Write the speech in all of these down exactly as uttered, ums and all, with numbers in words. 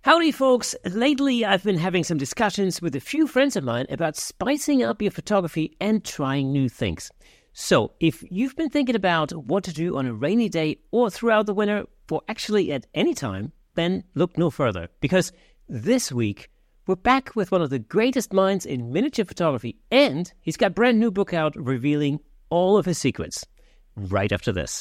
Howdy, folks. Lately, I've been having some discussions with a few friends of mine about spicing up your photography and trying new things. So, if you've been thinking about what to do on a rainy day or throughout the winter, or actually at any time, then look no further. Because this week, we're back with one of the greatest minds in miniature photography, and he's got a brand new book out revealing all of his secrets. Right after this.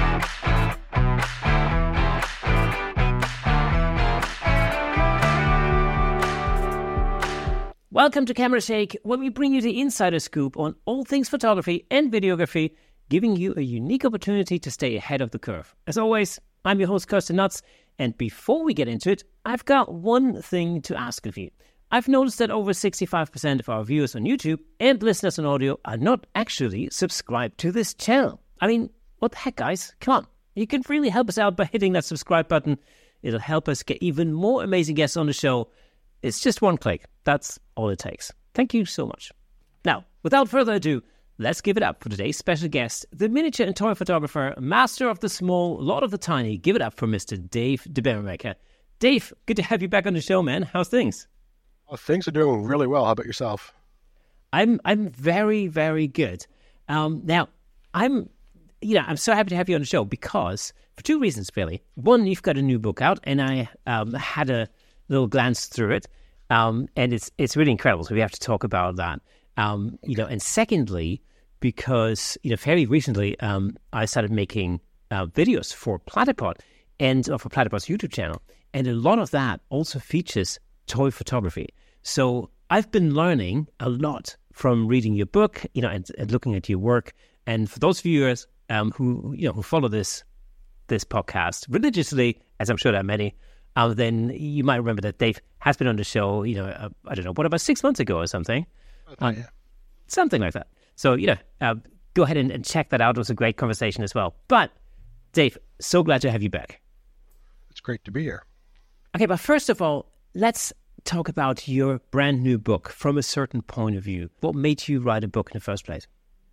Welcome to Camera Shake, where we bring you the insider scoop on all things photography and videography, giving you a unique opportunity to stay ahead of the curve. As always, I'm your host, Kirsten Nuts, and before we get into it, I've got one thing to ask of you. I've noticed that over sixty-five percent of our viewers on YouTube and listeners on audio are not actually subscribed to this channel. I mean, what the heck, guys? Come on. You can really help us out by hitting that subscribe button. It'll help us get even more amazing guests on the show. It's just one click. That's all it takes. Thank you so much. Now, without further ado, let's give it up for today's special guest, the miniature and toy photographer, master of the small, lord of the tiny. Give it up for Mister Dave DeBeremaker. Dave, good to have you back on the show, man. How's things? Oh, things are doing really well. How about yourself? I'm I'm very, very good. Um, now, I'm you know, I'm so happy to have you on the show because, for two reasons, really. One, you've got a new book out, and I um, had a little glance through it, um, and it's it's really incredible. So we have to talk about that, um, you know. And secondly, because you know, fairly recently, um, I started making uh, videos for Platypod and or for Platypod's YouTube channel, and a lot of that also features toy photography. So I've been learning a lot from reading your book, you know, and, and looking at your work. And for those viewers um, who you know who follow this this podcast religiously, as I'm sure there are many. Uh, then you might remember that Dave has been on the show, you know, uh, I don't know, what, about six months ago or something? Oh, yeah. Something like that. So, you know, uh, go ahead and, and check that out. It was a great conversation as well. But, Dave, so glad to have you back. It's great to be here. Okay, but first of all, let's talk about your brand new book from a certain point of view. What made you write a book in the first place?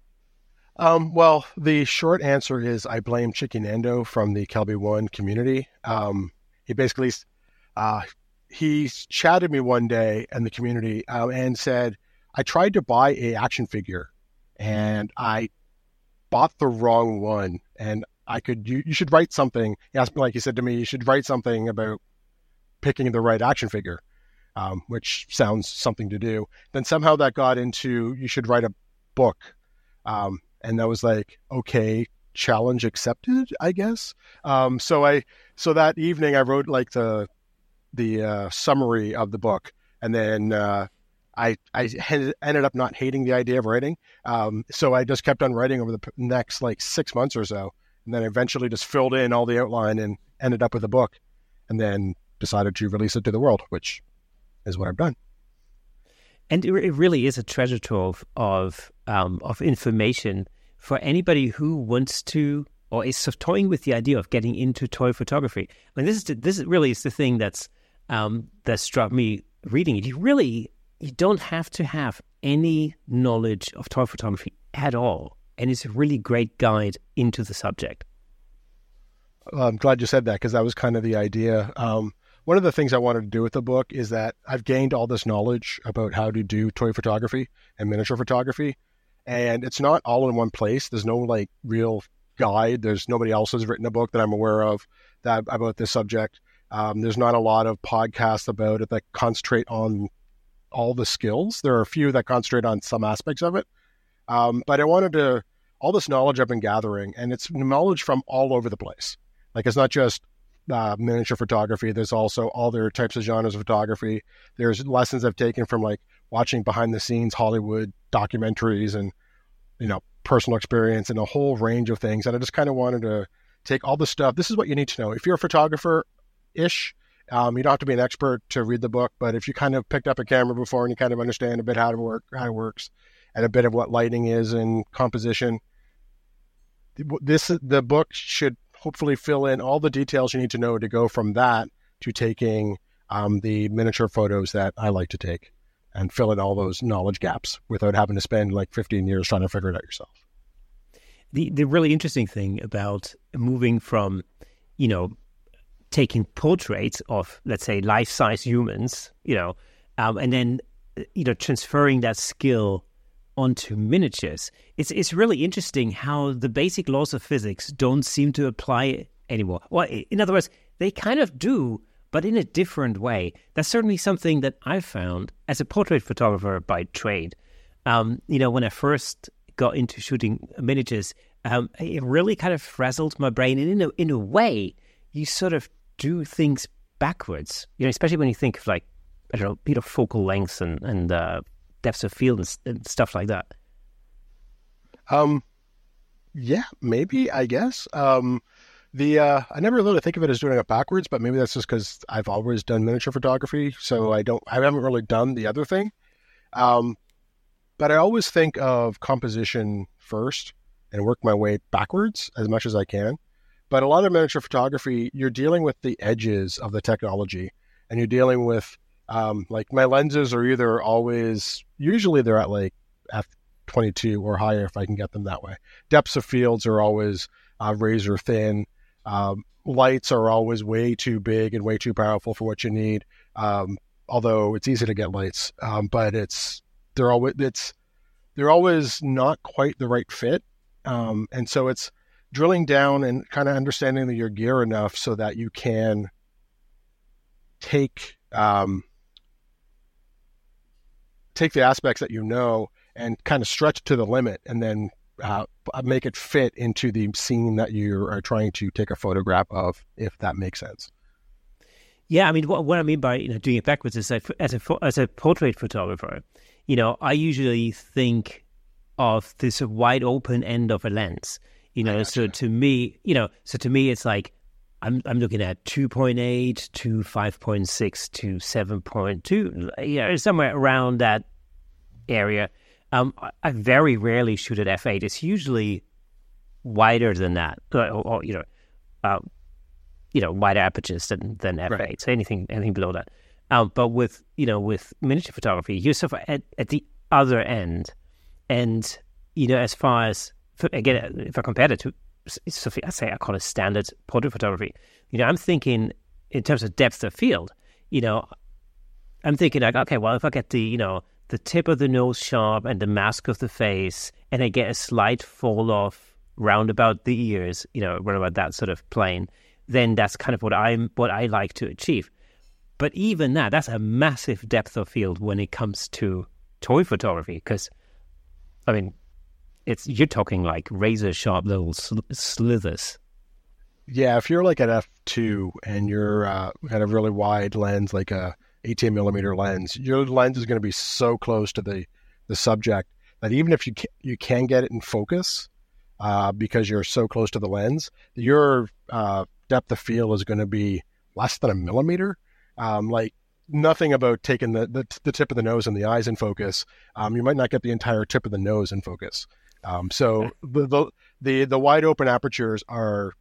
Um, well, the short answer is I blame Chicky Nando from the Kelby One community. Um, He basically, uh, he chatted me one day in the community uh, and said, I tried to buy a action figure and I bought the wrong one. And I could, you, you should write something. He asked me, like he said to me, you should write something about picking the right action figure, um, which sounds something to do. Then somehow that got into, you should write a book. Um, and that was like, okay, challenge accepted, I guess. Um, so I, so that evening I wrote like the, the uh, summary of the book, and then uh, I, I ended up not hating the idea of writing. Um, so I just kept on writing over the next like six months or so, and then eventually just filled in all the outline and ended up with a book, and then decided to release it to the world, which is what I've done. And it really is a treasure trove of um, of information for anybody who wants to or is toying with the idea of getting into toy photography. I mean, this is the, this is really is the thing that's um, that struck me reading it. You really you don't have to have any knowledge of toy photography at all, and it's a really great guide into the subject. Well, I'm glad you said that because that was kind of the idea. Um, one of the things I wanted to do with the book is that I've gained all this knowledge about how to do toy photography and miniature photography. And it's not all in one place. There's no like real guide. There's nobody else has written a book that I'm aware of that about this subject. Um, there's not a lot of podcasts about it that concentrate on all the skills. There are a few that concentrate on some aspects of it. Um, but I wanted to, all this knowledge I've been gathering, and it's knowledge from all over the place. Like it's not just uh, miniature photography. There's also all their types of genres of photography. There's lessons I've taken from like watching behind the scenes Hollywood documentaries and, you know, personal experience and a whole range of things. And I just kind of wanted to take all the stuff. This is what you need to know. If you're a photographer-ish, um, you don't have to be an expert to read the book, but if you kind of picked up a camera before and you kind of understand a bit how to work, how it works, and a bit of what lighting is and composition, this the book should hopefully fill in all the details you need to know to go from that to taking um, the miniature photos that I like to take, and fill in all those knowledge gaps without having to spend like fifteen years trying to figure it out yourself. The the really interesting thing about moving from, you know, taking portraits of, let's say, life-size humans, you know, um, and then, you know, transferring that skill onto miniatures. It's it's really interesting how the basic laws of physics don't seem to apply anymore. Well, in other words, they kind of do, but in a different way. That's certainly something that I found as a portrait photographer by trade. Um, you know, when I first got into shooting miniatures, um, it really kind of frazzled my brain. And in a, in a way, you sort of do things backwards, you know, especially when you think of, like, I don't know, you know, focal lengths and, and uh, depths of field and, and stuff like that. Um, yeah, maybe, I guess. Um, the uh, I never really think of it as doing it backwards, but maybe that's just because I've always done miniature photography, so I don't, I haven't really done the other thing. Um, but I always think of composition first and work my way backwards as much as I can. But a lot of miniature photography, you're dealing with the edges of the technology, and you're dealing with, um, like, my lenses are either always, usually they're at like f twenty-two or higher if I can get them that way. Depths of fields are always uh, razor thin. Um, lights are always way too big and way too powerful for what you need. Um, although it's easy to get lights, um, but it's they're always it's they're always not quite the right fit, um, and so it's drilling down and kind of understanding your gear enough so that you can take um, take the aspects that you know and kind of stretch to the limit, and then uh, make it fit into the scene that you are trying to take a photograph of, if that makes sense. Yeah, I mean, what, what I mean by, you know, doing it backwards is that as a as a portrait photographer, you know, I usually think of this wide open end of a lens. You know, so to me, you know, so to me, it's like I'm I'm looking at two point eight to five point six to seven point two, you know, somewhere around that area. Um, I very rarely shoot at f eight. It's usually wider than that, or, or you know, uh, you know, wider apertures than than f eight. Right. So anything anything below that. Um, but with you know with miniature photography, you're sort of at, at the other end, and you know, as far as again, if I compare it to, I say I call it standard portrait photography. You know, I'm thinking in terms of depth of field. You know, I'm thinking like, okay, well, if I get the you know the tip of the nose sharp and the mask of the face, and I get a slight fall off round about the ears, you know, round about that sort of plane, then that's kind of what I'm what I like to achieve. But even that, that's a massive depth of field when it comes to toy photography, because, I mean, it's you're talking like razor sharp little sl- slithers. Yeah, if you're like at f two and you're uh, got a really wide lens, like a eighteen millimeter lens, your lens is going to be so close to the, the subject that even if you can, you can get it in focus uh, because you're so close to the lens, your uh, depth of field is going to be less than a millimeter. Um, like nothing about taking the, the the tip of the nose and the eyes in focus. Um, you might not get the entire tip of the nose in focus. Um, so the, the the the wide open apertures are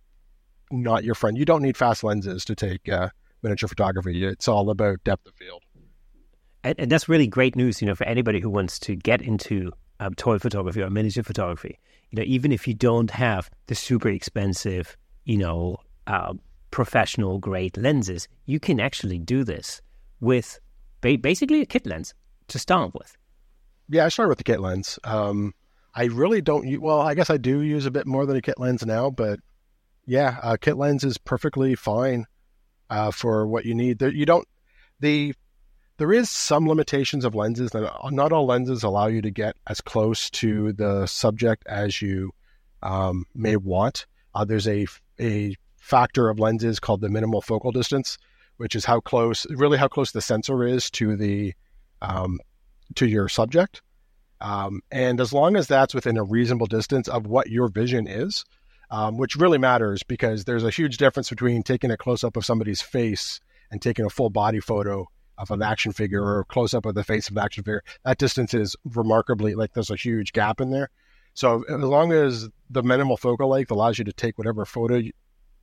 not your friend. You don't need fast lenses to take uh, miniature photography. It's all about depth of field. And, and that's really great news, you know, for anybody who wants to get into um, toy photography or miniature photography. You know, even if you don't have the super expensive, you know, uh, professional grade lenses, you can actually do this with ba- basically a kit lens to start with. Yeah, I started with the kit lens. Um, I really don't use, well, I guess I do use a bit more than a kit lens now, but yeah, a kit lens is perfectly fine uh, for what you need. There, you don't, the, there is some limitations of lenses. That not all lenses allow you to get as close to the subject as you um, may want. Uh, there's a, a factor of lenses called the minimal focal distance, which is how close, really how close the sensor is to the, um, to your subject. Um, and as long as that's within a reasonable distance of what your vision is, um, which really matters because there's a huge difference between taking a close-up of somebody's face and taking a full body photo of an action figure or a close-up of the face of an action figure. That distance is remarkably, like there's a huge gap in there. So as long as the minimal focal length allows you to take whatever photo you,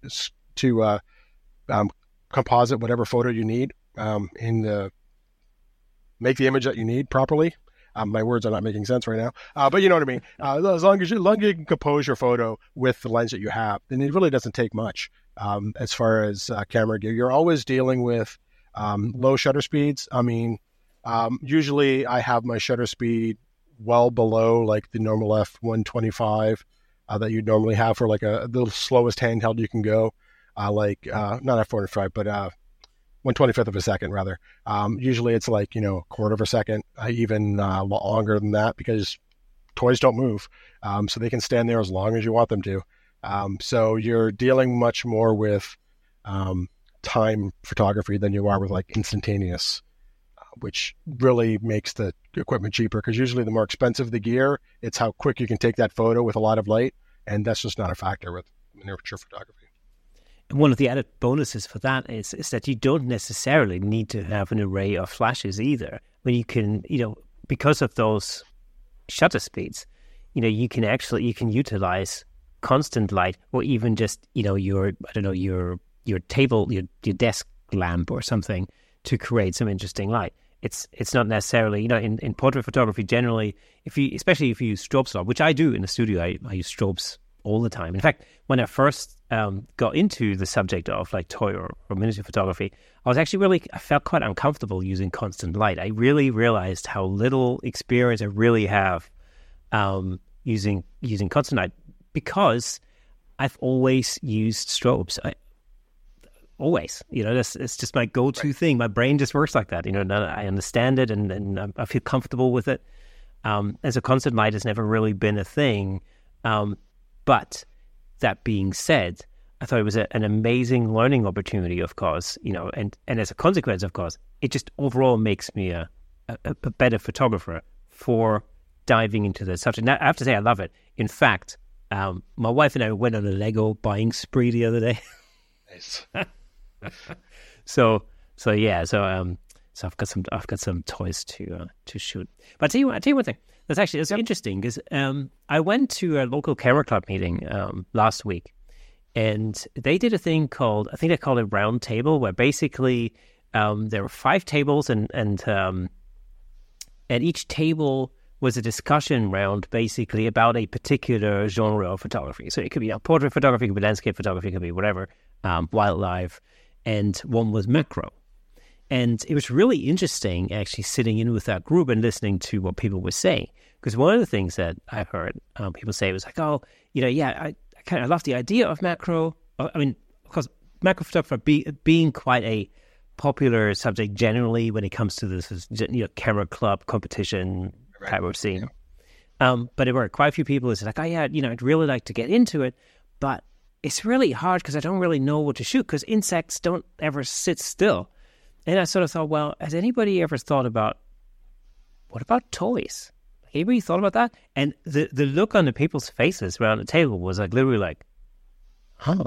to uh, um, composite whatever photo you need um, in the, make the image that you need properly. Um, my words are not making sense right now, uh, but you know what I mean. Uh, as long as you, as long as you can compose your photo with the lens that you have, then it really doesn't take much. um, as far as uh, camera gear. You're always dealing with um, low shutter speeds. I mean, um, usually I have my shutter speed well below like the normal F one twenty-five uh, that you'd normally have for like a the slowest handheld you can go, uh, like uh, not F one twenty-five, but uh, one twenty-fifth of a second rather. Um, usually it's like, you know, a quarter of a second, uh, even uh, longer than that, because toys don't move. Um, so they can stand there as long as you want them to. Um, so you're dealing much more with um, time photography than you are with like instantaneous, uh, which really makes the equipment cheaper, because usually the more expensive the gear, it's how quick you can take that photo with a lot of light. And that's just not a factor with miniature photography. And one of the added bonuses for that is, is that you don't necessarily need to have an array of flashes either. When you can, you know, because of those shutter speeds, you know, you can actually, you can utilize constant light, or even just, you know, your, I don't know, your your table, your your desk lamp or something to create some interesting light. It's it's not necessarily, you know, in, in portrait photography generally, if you, especially if you use strobes a lot, which I do in the studio, I, I use strobes all the time. In fact, when I first um, got into the subject of like toy or, or miniature photography, I was actually really, I felt quite uncomfortable using constant light. I really realized how little experience I really have um, using using constant light, because I've always used strobes. I, always, you know, that's it's just my go-to right. thing. My brain just works like that. You know, and I understand it, and, and I feel comfortable with it. Um, and so constant light has never really been a thing. Um, But that being said, I thought it was a, an amazing learning opportunity, of course, you know, and, and as a consequence, of course, it just overall makes me a, a, a better photographer for diving into the subject. Now, I have to say, I love it. In fact, um, my wife and I went on a Lego buying spree the other day. Nice. so, so yeah, so um, so I've got some, I've got some toys to uh, to shoot. But I tell you, what, I tell you one thing. That's actually it's yep. interesting, because um, I went to a local camera club meeting um, last week, and they did a thing called, I think they called it Round Table, where basically um, there were five tables, and and um, and each table was a discussion round basically about a particular genre of photography. So it could be you know, portrait photography, it could be landscape photography, it could be whatever, um, wildlife, and one was macro. And it was really interesting actually sitting in with that group and listening to what people were saying. Because one of the things that I heard um, people say was like, oh, you know, yeah, I, I kind of love the idea of macro. I mean, of course, macro photography be, being quite a popular subject generally when it comes to this, you know, camera club competition right. type of scene. Yeah. Um, but there were quite a few people who said like, oh yeah, you know, I'd really like to get into it, but it's really hard because I don't really know what to shoot, because insects don't ever sit still. And I sort of thought, well, has anybody ever thought about, what about toys? Anybody thought about that? And the, the look on the people's faces around the table was like literally like, huh.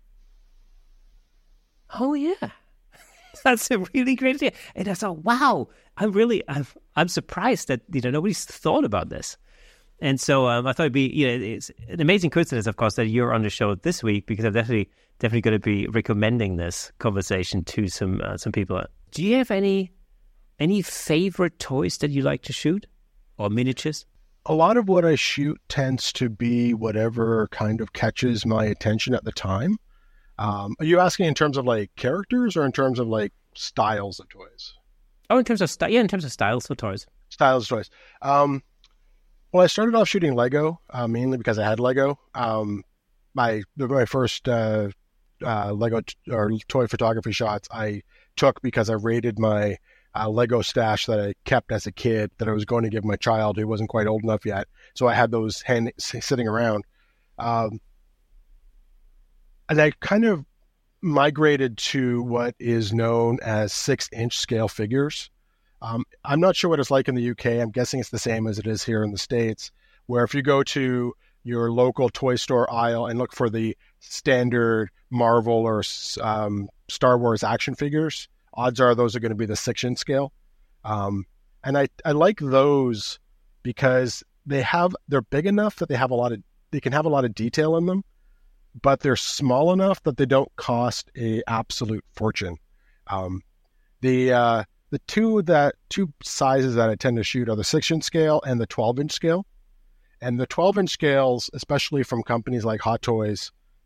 Oh, yeah. That's a really great idea. And I thought, wow, I'm really, I'm, I'm surprised that, you know, nobody's thought about this. And so um, I thought it'd be, you know, it's an amazing coincidence, of course, that you're on the show this week, because I'm definitely, definitely going to be recommending this conversation to some uh, some people. Do you have any any favorite toys that you like to shoot, or miniatures? A lot of what I shoot tends to be whatever kind of catches my attention at the time. Um, are you asking in terms of like characters, or in terms of like styles of toys? Oh, in terms of style, yeah, in terms of styles of toys. Styles of toys. Um, well, I started off shooting Lego uh, mainly because I had Lego. Um, my my first uh, uh, Lego t- or toy photography shots I took because I raided my uh, Lego stash that I kept as a kid that I was going to give my child who wasn't quite old enough yet. So I had those hand- sitting around. Um, and I kind of migrated to what is known as six-inch scale figures. Um, I'm not sure what it's like in the U K. I'm guessing it's the same as it is here in the States, where if you go to your local toy store aisle and look for the standard Marvel or um, Star Wars action figures, odds are those are going to be the six-inch scale. Um, and I, I like those because they have they're big enough that they have a lot of they can have a lot of detail in them, but they're small enough that they don't cost a absolute fortune. Um, the uh, the two that two sizes that I tend to shoot are the six-inch scale and the twelve-inch scale. And the twelve-inch scales, especially from companies like Hot Toys,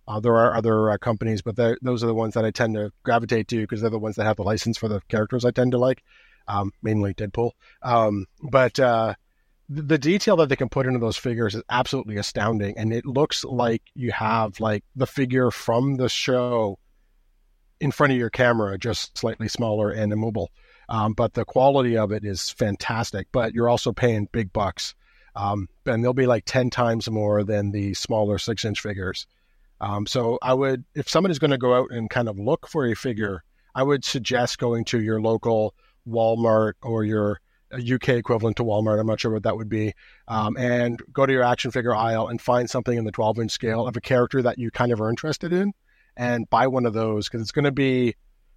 Uh, there are other uh, companies, but those are the ones that I tend to gravitate to because they're the ones that have the license for the characters I tend to like, um, mainly Deadpool. Um, but uh, the detail that they can put into those figures is absolutely astounding, and it looks like you have like the figure from the show in front of your camera, just slightly smaller and immobile. Um, but the quality of it is fantastic, but you're also paying big bucks. Um, and they'll be like ten times more than the smaller six inch figures. Um, so I would, if somebody's going to go out and kind of look for a figure, I would suggest going to your local Walmart or your U K equivalent to Walmart. I'm not sure what that would be. Um, and go to your action figure aisle and find something in the twelve inch scale of a character that you kind of are interested in and buy one of those, because it's going to be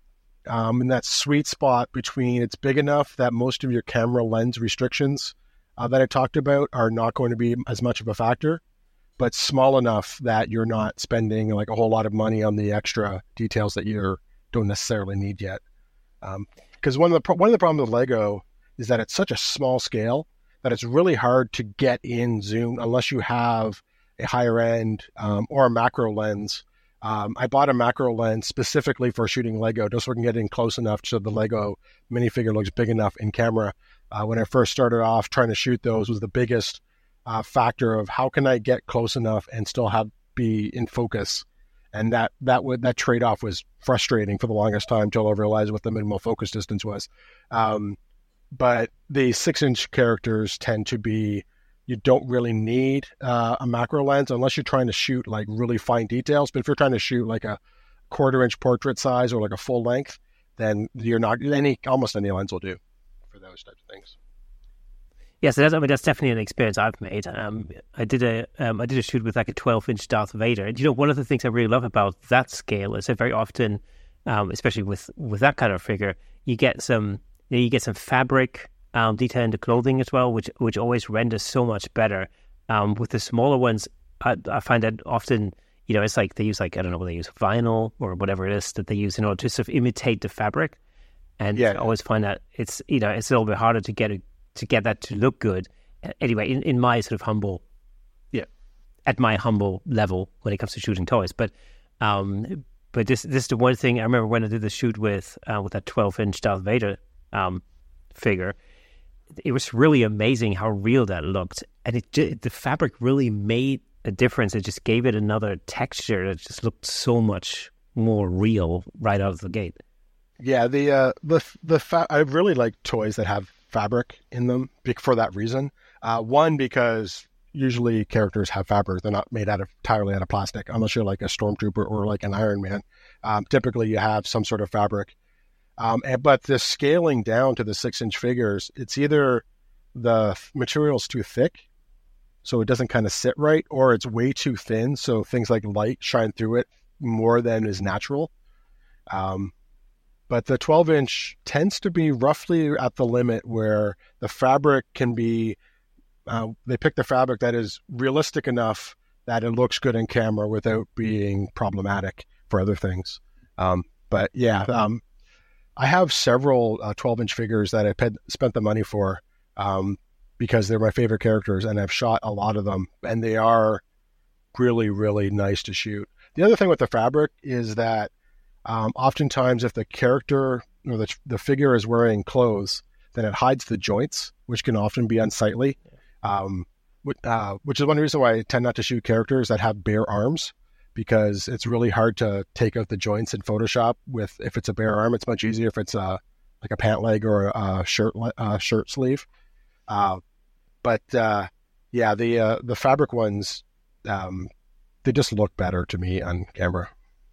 um, in that sweet spot between it's big enough that most of your camera lens restrictions uh, that I talked about are not going to be as much of a factor, but small enough that you're not spending like a whole lot of money on the extra details that you don't necessarily need yet. Because um, one of the pro- one of the problems with Lego is that it's such a small scale that it's really hard to get in zoom unless you have a higher end um, or a macro lens. Um, I bought a macro lens specifically for shooting Lego, just so I can get in close enough so the Lego minifigure looks big enough in camera. Uh, when I first started off trying to shoot those was the biggest uh, factor of how can I get close enough and still have be in focus. And that that would that trade-off was frustrating for the longest time until I realized what the minimal focus distance was. Um, but the six-inch characters tend to be, you don't really need uh, a macro lens unless you're trying to shoot like really fine details. But if you're trying to shoot like a quarter-inch portrait size or like a full length, then you're not any almost any lens will do for those types of things. Yeah, so that's, I mean, that's definitely an experience I've made. Um, I did a um, I did a shoot with like a twelve inch Darth Vader. And, you know, one of the things I really love about that scale is that very often, um, especially with, with that kind of figure, you get some you, know, you get some fabric um, detail in the clothing as well, which which always renders so much better. Um, with the smaller ones, I, I find that often, you know, it's like they use like, I don't know, whether they use vinyl or whatever it is that they use in order to sort of imitate the fabric. And yeah. I always find that it's, you know, it's a little bit harder to get a to get that to look good. Anyway, in, in my sort of humble, yeah, at my humble level when it comes to shooting toys. But um, but this this is the one thing I remember when I did the shoot with uh, with that twelve inch Darth Vader um, figure. It was really amazing how real that looked, and it the fabric really made a difference. It just gave it another texture. It just looked so much more real right out of the gate. Yeah, the uh, the the fa- I really like toys that have fabric in them for that reason. Uh, one, because usually characters have fabric; they're not made out of entirely out of plastic, unless you're like a stormtrooper or like an Iron Man. Um, typically, you have some sort of fabric. Um, and, but the scaling down to the six-inch figures, it's either the material's too thick, so it doesn't kind of sit right, or it's way too thin, so things like light shine through it more than is natural. Um, But the twelve inch tends to be roughly at the limit where the fabric can be, uh, they pick the fabric that is realistic enough that it looks good in camera without being problematic for other things. Um, but yeah, um, I have several uh, twelve inch figures that I paid, spent the money for um, because they're my favorite characters, and I've shot a lot of them, and they are really, really nice to shoot. The other thing with the fabric is that Um, oftentimes, if the character or the, the figure is wearing clothes, then it hides the joints, which can often be unsightly. Um, which, uh, which is one reason why I tend not to shoot characters that have bare arms, because it's really hard to take out the joints in Photoshop. With if it's a bare arm, it's much easier if it's a like a pant leg or a shirt uh, shirt sleeve. Uh, but uh, yeah, the uh, the fabric ones, um, they just look better to me on camera.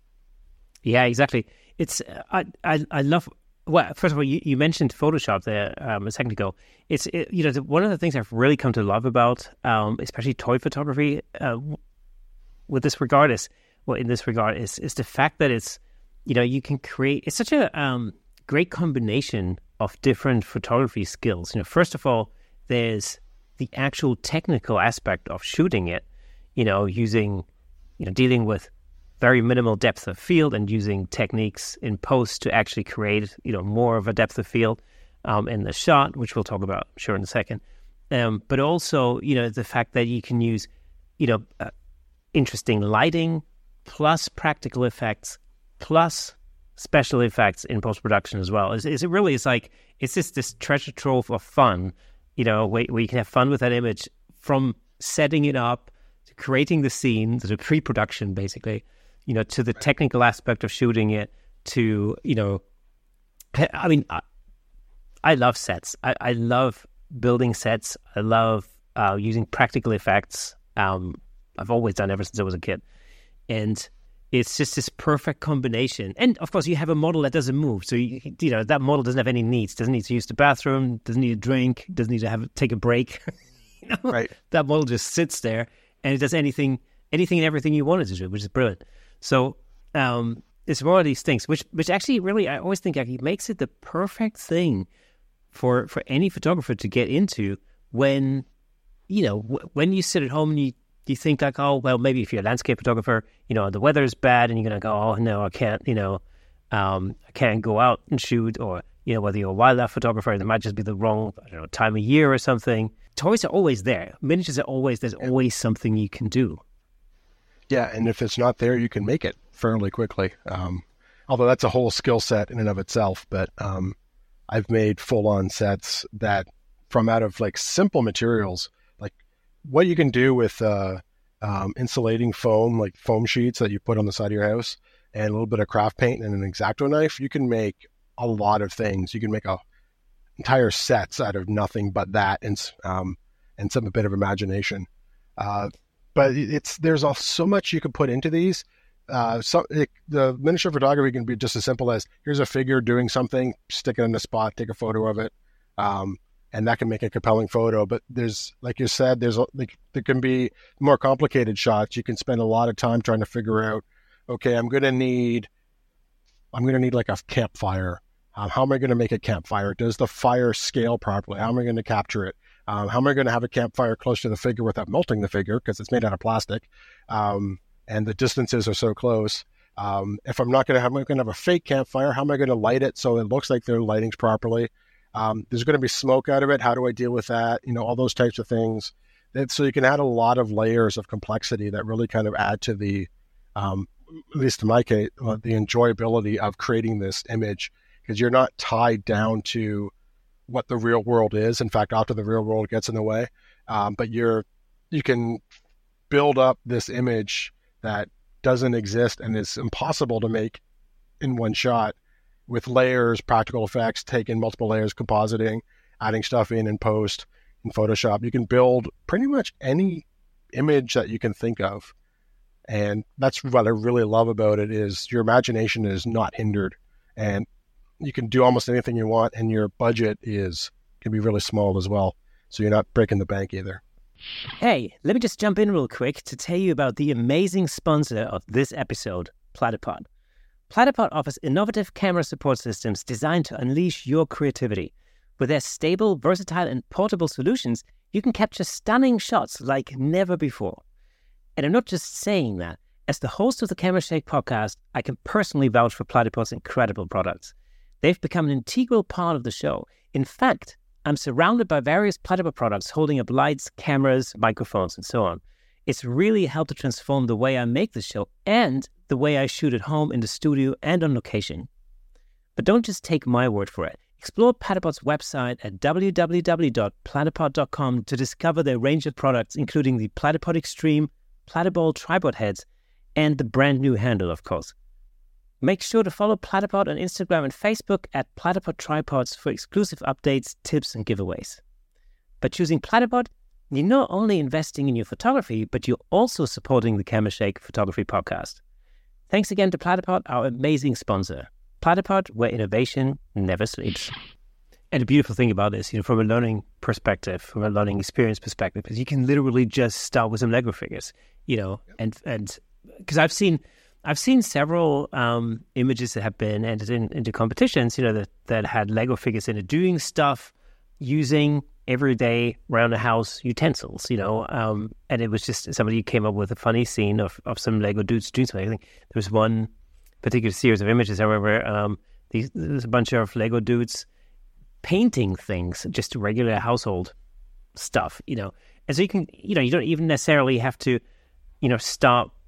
Yeah, exactly. It's I I, I love. Well, first of all, you, you mentioned Photoshop there um, a second ago. It's it, you know the, one of the things I've really come to love about, um, especially toy photography, uh, with this regard is well in this regard is is the fact that it's you know you can create. It's such a um, great combination of different photography skills. You know, first of all, there's the actual technical aspect of shooting it. You know, using you know dealing with very minimal depth of field and using techniques in post to actually create, you know, more of a depth of field um, in the shot, which we'll talk about, I'm sure, in a second. Um, but also, you know, the fact that you can use, you know, uh, interesting lighting plus practical effects, plus special effects in post-production as well. Is it really, it's like, it's just this treasure trove of fun, you know, where, where you can have fun with that image from setting it up to creating the scene, to the pre-production, basically, you know, to the technical aspect of shooting it, to, you know, I mean, I, I love sets. I, I love building sets. I love uh, using practical effects. Um, I've always done ever since I was a kid. And it's just this perfect combination. And of course, you have a model that doesn't move. So, you, you know, that model doesn't have any needs, doesn't need to use the bathroom, doesn't need a drink, doesn't need to have take a break. You know? Right. That model just sits there and it does anything, anything and everything you want it to do, which is brilliant. So um, it's one of these things, which which actually really, I always think actually makes it the perfect thing for for any photographer to get into when, you know, w- when you sit at home and you, you think like, oh, well, maybe if you're a landscape photographer, you know, the weather is bad and you're going to go, oh, no, I can't, you know, um, I can't go out and shoot, or, you know, whether you're a wildlife photographer, it might just be the wrong, I don't know, time of year or something. Toys are always there. Miniatures are always, there's always something you can do. Yeah, and if it's not there, you can make it fairly quickly. Um, although that's a whole skill set in and of itself, but um, I've made full-on sets that from out of like simple materials, like what you can do with uh, um, insulating foam, like foam sheets that you put on the side of your house, and a little bit of craft paint and an X-Acto knife, you can make a lot of things. You can make a entire sets out of nothing but that, and um, and some a bit of imagination. Uh, but it's there's all, so much you can put into these. Uh, so it, the miniature photography can be just as simple as here's a figure doing something, stick it in a spot, take a photo of it, um, and that can make a compelling photo. But there's, like you said, there's like there can be more complicated shots. You can spend a lot of time trying to figure out, okay, I'm gonna need, I'm gonna need like a campfire. Um, how am I going to make a campfire? Does the fire scale properly? How am I going to capture it? Um, how am I going to have a campfire close to the figure without melting the figure because it's made out of plastic, um, and the distances are so close? Um, if I'm not going to have, I'm going to have a fake campfire. How am I going to light it so it looks like the lighting's properly? Um, there's going to be smoke out of it. How do I deal with that? You know, all those types of things. That, so you can add a lot of layers of complexity that really kind of add to the, um, at least in my case, uh, the enjoyability of creating this image. Because you're not tied down to what the real world is. In fact, after the real world gets in the way, um, but you're you can build up this image that doesn't exist and is impossible to make in one shot with layers, practical effects, taking multiple layers, compositing, adding stuff in in post in Photoshop. You can build pretty much any image that you can think of, and that's what I really love about it. Is your imagination is not hindered, and you can do almost anything you want, and your budget is can be really small as well. So you're not breaking the bank either. Hey, let me just jump in real quick to tell you about the amazing sponsor of this episode, Platypod. Platypod offers innovative camera support systems designed to unleash your creativity. With their stable, versatile, and portable solutions, you can capture stunning shots like never before. And I'm not just saying that. As the host of the Camera Shake podcast, I can personally vouch for Platypod's incredible products. They've become an integral part of the show. In fact, I'm surrounded by various Platypod products holding up lights, cameras, microphones, and so on. It's really helped to transform the way I make the show and the way I shoot at home, in the studio, and on location. But don't just take my word for it. Explore Platypod's website at w w w dot platypod dot com to discover their range of products, including the Platypod Extreme, Platyball tripod heads, and the brand new handle, of course. Make sure to follow Platypod on Instagram and Facebook at Platypod Tripods for exclusive updates, tips, and giveaways. By choosing Platypod, you're not only investing in your photography, but you're also supporting the Camera Shake Photography Podcast. Thanks again to Platypod, our amazing sponsor. Platypod, where innovation never sleeps. And the beautiful thing about this, you know, from a learning perspective, from a learning experience perspective, is you can literally just start with some Lego figures, you know, and and because I've seen. I've seen several um, images that have been entered in, into competitions, you know, that, that had Lego figures in it, doing stuff using everyday around the house utensils, you know, um, and it was just somebody came up with a funny scene of, of some Lego dudes doing something. I think there was one particular series of images, however, um, these, there's a bunch of Lego dudes painting things, just regular household stuff, you know, and so you can, you know, you don't even necessarily have to, you know, start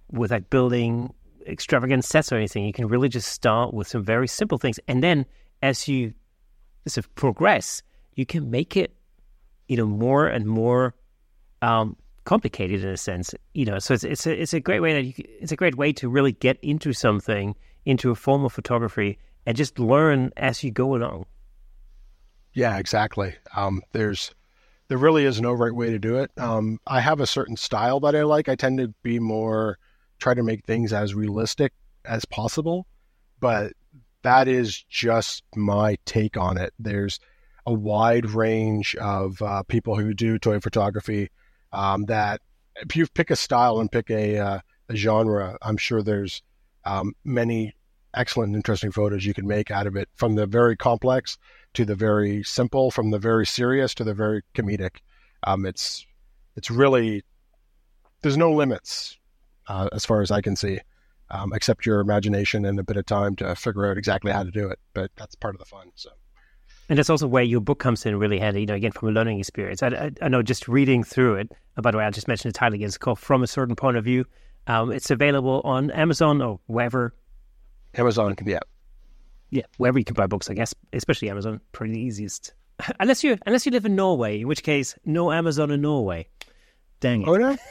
with like building extravagant sets or anything. You can really just start with some very simple things, and then as you sort of progress, you can make it, you know, more and more um, complicated in a sense. You know, so it's it's a it's a great way that you, it's a great way to really get into something, into a form of photography, and just learn as you go along. Yeah, exactly. Um, there's there really is no right way to do it. Um, I have a certain style that I like. I tend to be more try to make things as realistic as possible, but that is just my take on it. There's a wide range of uh, people who do toy photography um, that if you pick a style and pick a, uh, a genre, I'm sure there's um, many excellent and interesting photos you can make out of it, from the very complex to the very simple, from the very serious to the very comedic. Um, it's it's really, there's no limits uh, as far as I can see, um, except your imagination and a bit of time to figure out exactly how to do it. But that's part of the fun. So, and that's also where your book comes in really handy. You know, again, from a learning experience. I, I, I know just reading through it. Uh, by the way, I just mentioned the title again. It's called From a Certain Point of View. Um, it's available on Amazon or wherever. Amazon, yeah. Yeah, wherever you can buy books, I guess, especially Amazon, probably the easiest. unless you unless you live in Norway, in which case, no Amazon in Norway. Dang it. Oh, no?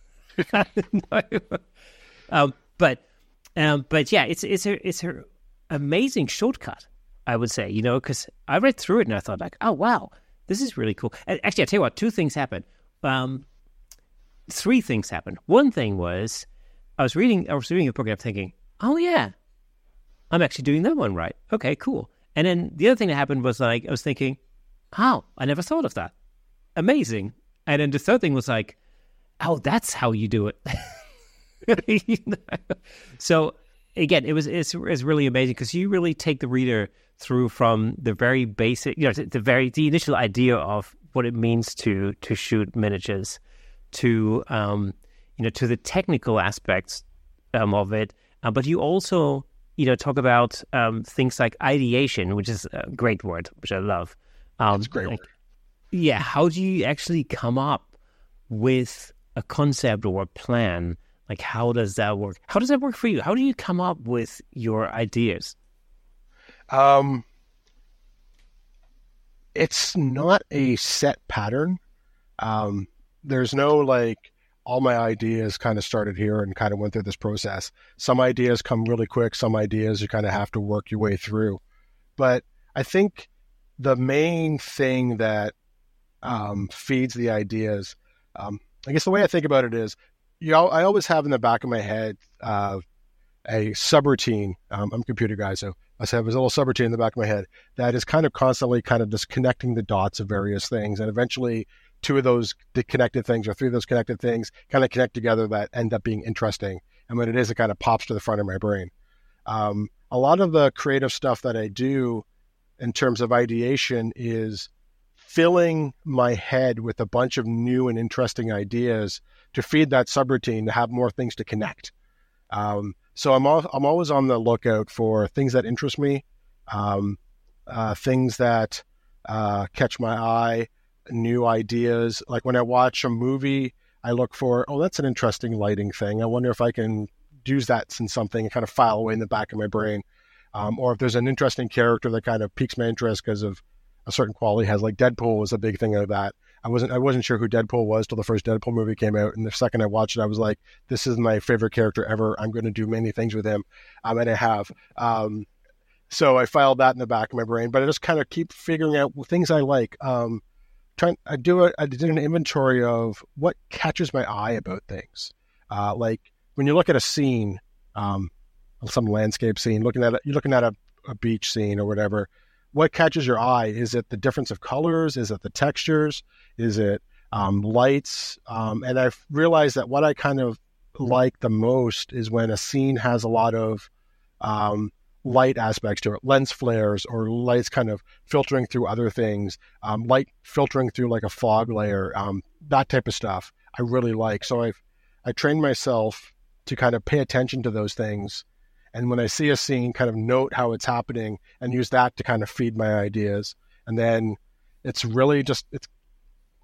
no. Um, but um, but yeah, it's it's a it's a amazing shortcut, I would say. You know, because I read through it and I thought like, oh wow, this is really cool. And actually, I tell you what, two things happened. Um, three things happened. One thing was, I was reading I was reading a book and I'm thinking, oh yeah, I'm actually doing that one right. Okay, cool. And then the other thing that happened was like, I was thinking, oh, I never thought of that. Amazing. And then the third thing was like, oh, that's how you do it. You know? So again, it was it's, it's really amazing because you really take the reader through from the very basic, you know, the very the initial idea of what it means to to shoot miniatures, to um, you know, to the technical aspects um, of it. Uh, but you also, you know, talk about um, things like ideation, which is a great word, which I love. Um, That's a great like, word. Yeah, how do you actually come up with a concept or a plan? Like, how does that work? How does that work for you? How do you come up with your ideas? Um, it's not a set pattern. Um, there's no like, all my ideas kind of started here and kind of went through this process. Some ideas come really quick. Some ideas you kind of have to work your way through. But I think the main thing that um, feeds the ideas, um, I guess the way I think about it is, you know, I always have in the back of my head uh, a subroutine. Um, I'm a computer guy, so I have this little subroutine in the back of my head that is kind of constantly kind of just connecting the dots of various things. And eventually two of those connected things or three of those connected things kind of connect together that end up being interesting. And when it is, it kind of pops to the front of my brain. Um, a lot of the creative stuff that I do in terms of ideation is filling my head with a bunch of new and interesting ideas to feed that subroutine, to have more things to connect. Um, so I'm all, I'm always on the lookout for things that interest me, um, uh, things that uh, catch my eye, new ideas. Like when I watch a movie, I look for, oh, that's an interesting lighting thing. I wonder if I can use that in something and kind of file away in the back of my brain. Um, or if there's an interesting character that kind of piques my interest because of a certain quality has, like Deadpool was a big thing of that. I wasn't I wasn't sure who Deadpool was till the first Deadpool movie came out, and the second I watched it, I was like, "This is my favorite character ever. I'm going to do many things with him," um, and I have. Um, so I filed that in the back of my brain, but I just kind of keep figuring out things I like. Um, trying, I do it. I did an inventory of what catches my eye about things. Uh, like when you look at a scene, um, some landscape scene, looking at it, you're looking at a, a beach scene or whatever. What catches your eye? Is it the difference of colors? Is it the textures? Is it um, lights? Um, and I've realized that what I kind of like the most is when a scene has a lot of um, light aspects to it, lens flares or lights kind of filtering through other things, um, light filtering through like a fog layer, um, that type of stuff I really like. So I've I trained myself to kind of pay attention to those things. And when I see a scene, kind of note how it's happening and use that to kind of feed my ideas. And then it's really just, it's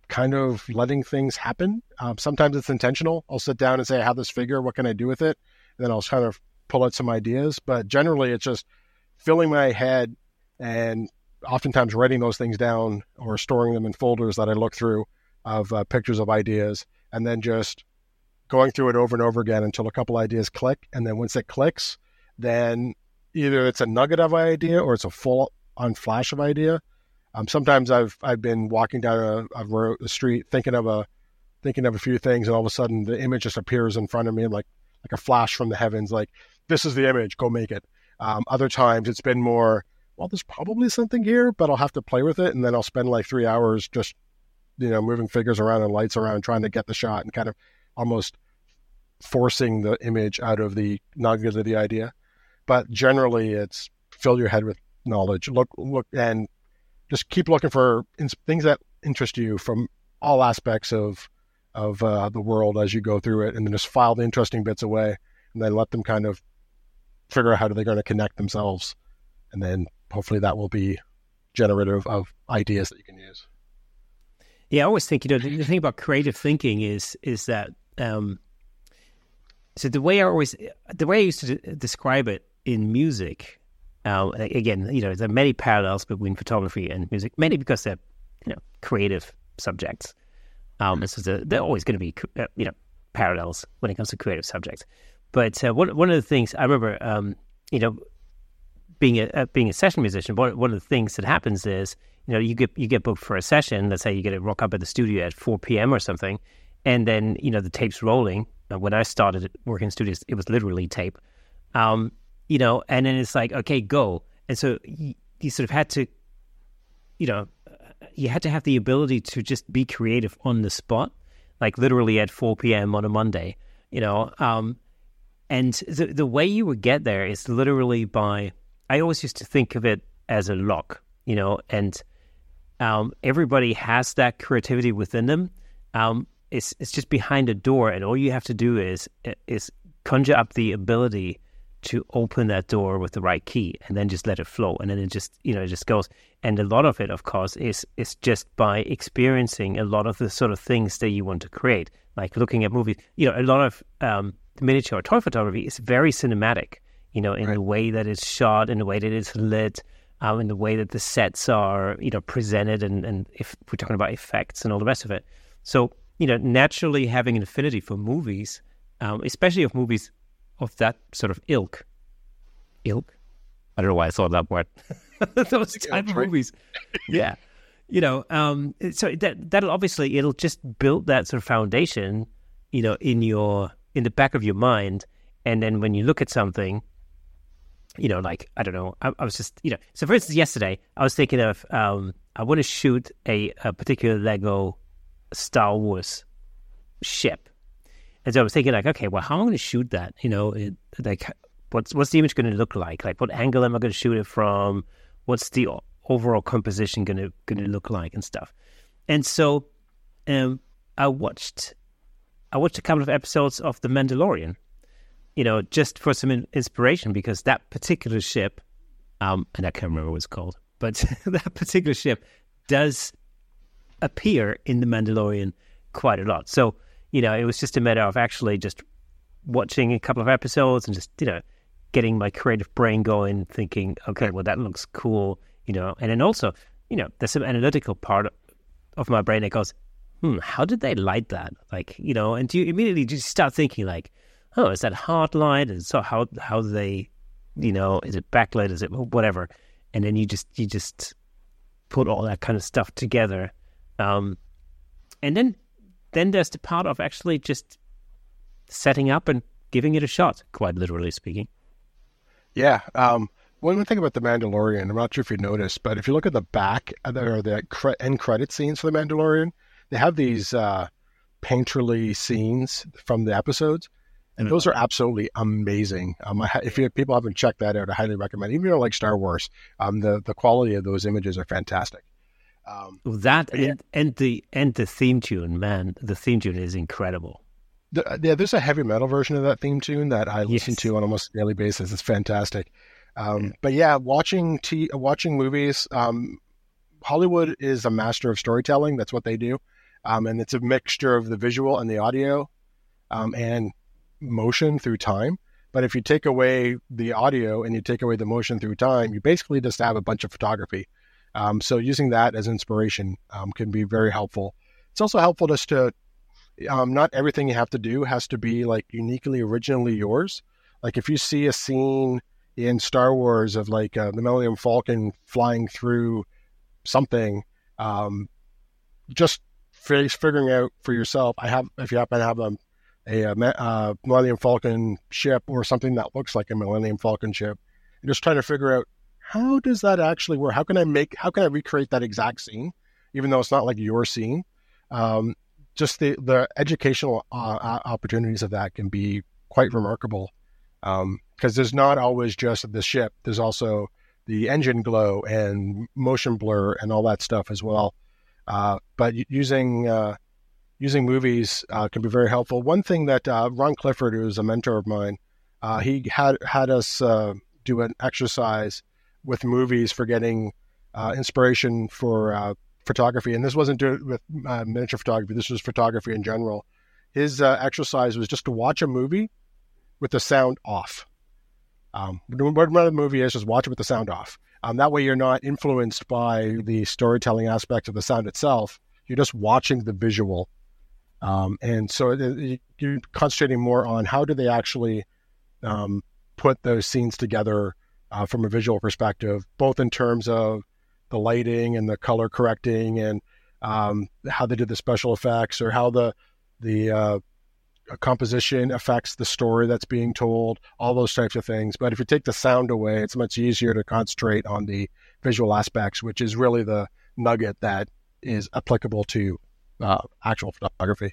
kind of letting things happen. Um, sometimes it's intentional. I'll sit down and say, I have this figure. What can I do with it? And then I'll kind of pull out some ideas. But generally, it's just filling my head and oftentimes writing those things down or storing them in folders that I look through of uh, pictures of ideas, and then just going through it over and over again until a couple ideas click. And then once it clicks, then either it's a nugget of idea or it's a full on flash of idea. Um, sometimes I've I've been walking down a, a, road, a street thinking of a thinking of a few things, and all of a sudden the image just appears in front of me like like a flash from the heavens. Like, this is the image, go make it. Um, other times it's been more, well, there's probably something here, but I'll have to play with it, and then I'll spend like three hours just, you know, moving figures around and lights around, trying to get the shot and kind of almost forcing the image out of the nugget of the idea. But generally, it's fill your head with knowledge. Look, look, and just keep looking for ins- things that interest you from all aspects of of uh, the world as you go through it, and then just file the interesting bits away, and then let them kind of figure out how they're going to connect themselves, and then hopefully that will be generative of ideas that you can use. Yeah, I always think, you know, the, the thing about creative thinking is is that um, so the way I always the way I used to d- describe it in music, uh, again, you know, there are many parallels between photography and music, mainly because they're, you know, creative subjects. Um, so they're, they're always going to be, uh, you know, parallels when it comes to creative subjects. But uh, one one of the things I remember, um, you know, being a uh, being a session musician, one one of the things that happens is, you know, you get you get booked for a session. Let's say you get to rock up at the studio at four p.m. or something, and then, you know, the tape's rolling. When I started working in studios, it was literally tape, um, you know, and then it's like, okay, go. And so you, you sort of had to, you know, you had to have the ability to just be creative on the spot, like literally at four p.m. on a Monday, you know. Um, and the the way you would get there is literally by, I always used to think of it as a lock, you know, and um, everybody has that creativity within them. Um, it's it's just behind a door, and all you have to do is is conjure up the ability to open that door with the right key, and then just let it flow, and then it just, you know, it just goes. And a lot of it, of course, is is just by experiencing a lot of the sort of things that you want to create, like looking at movies. You know, a lot of um, miniature or toy photography is very cinematic, you know, in right. the way that it's shot, in the way that it's lit, um, in the way that the sets are, you know, presented, and, and if we're talking about effects and all the rest of it. So, you know, naturally having an affinity for movies, um, especially of movies of that sort of ilk. Ilk? I don't know why I thought that word. Those type of movies. Yeah. You know, um, so that, that'll obviously, it'll just build that sort of foundation, you know, in your, in the back of your mind. And then when you look at something, you know, like, I don't know, I, I was just, you know, so for instance, yesterday, I was thinking of, um, I want to shoot a, a particular Lego Star Wars ship. And so I was thinking, like, okay, well, how am I going to shoot that? You know, it, like, what's what's the image going to look like? Like, what angle am I going to shoot it from? What's the overall composition going to going to look like and stuff? And so, um, I watched, I watched a couple of episodes of The Mandalorian, you know, just for some in- inspiration, because that particular ship, um, and I can't remember what it's called, but that particular ship does appear in The Mandalorian quite a lot. So, you know, it was just a matter of actually just watching a couple of episodes and just, you know, getting my creative brain going, thinking, okay, well, that looks cool, you know. And then also, you know, there's some analytical part of my brain that goes, hmm, how did they light that? Like, you know, and you immediately just start thinking like, oh, is that hard light? And so how how do they, you know, is it backlight? Is it whatever? And then you just you just put all that kind of stuff together. Um, and then Then there's the part of actually just setting up and giving it a shot, quite literally speaking. Yeah. Um, one thing about The Mandalorian, I'm not sure if you noticed, but if you look at the back or the cre- end credit scenes for The Mandalorian, they have these uh, painterly scenes from the episodes, and those are absolutely amazing. Um, I, if you, people haven't checked that out, I highly recommend it. Even if you don't like Star Wars, um, the, the quality of those images are fantastic. Um, that and, yeah. and the and the theme tune, man, the theme tune is incredible. The, yeah, there's a heavy metal version of that theme tune that I listen yes. to on almost a daily basis. It's fantastic. Um, yeah. But yeah, watching t- watching movies, um, Hollywood is a master of storytelling. That's what they do. um, and it's a mixture of the visual and the audio um, and motion through time. But if you take away the audio and you take away the motion through time, you basically just have a bunch of photography. Um, so using that as inspiration um, can be very helpful. It's also helpful just to, um, not everything you have to do has to be like uniquely, originally yours. Like if you see a scene in Star Wars of like uh, the Millennium Falcon flying through something, um, just f- figuring out for yourself, I have, if you happen to have a, a, a uh, Millennium Falcon ship or something that looks like a Millennium Falcon ship, and just trying to figure out, how does that actually work? How can I make, how can I recreate that exact scene, even though it's not like your scene? Um, just the, the educational uh, opportunities of that can be quite remarkable. Um, because there's not always just the ship. There's also the engine glow and motion blur and all that stuff as well. Uh, but using, uh, using movies, uh, can be very helpful. One thing that, uh, Ron Clifford, who is a mentor of mine, uh, he had, had us, uh, do an exercise with movies for getting uh, inspiration for uh, photography. And this wasn't do it with uh, miniature photography. This was photography in general. His uh, exercise was just to watch a movie with the sound off. Um, whatever the movie is, just watch it with the sound off. Um, that way you're not influenced by the storytelling aspects of the sound itself. You're just watching the visual. Um, and so it, you're concentrating more on how do they actually um, put those scenes together Uh, from a visual perspective, both in terms of the lighting and the color correcting and um, how they did the special effects, or how the the uh, composition affects the story that's being told, all those types of things. But if you take the sound away, it's much easier to concentrate on the visual aspects, which is really the nugget that is applicable to uh, actual photography.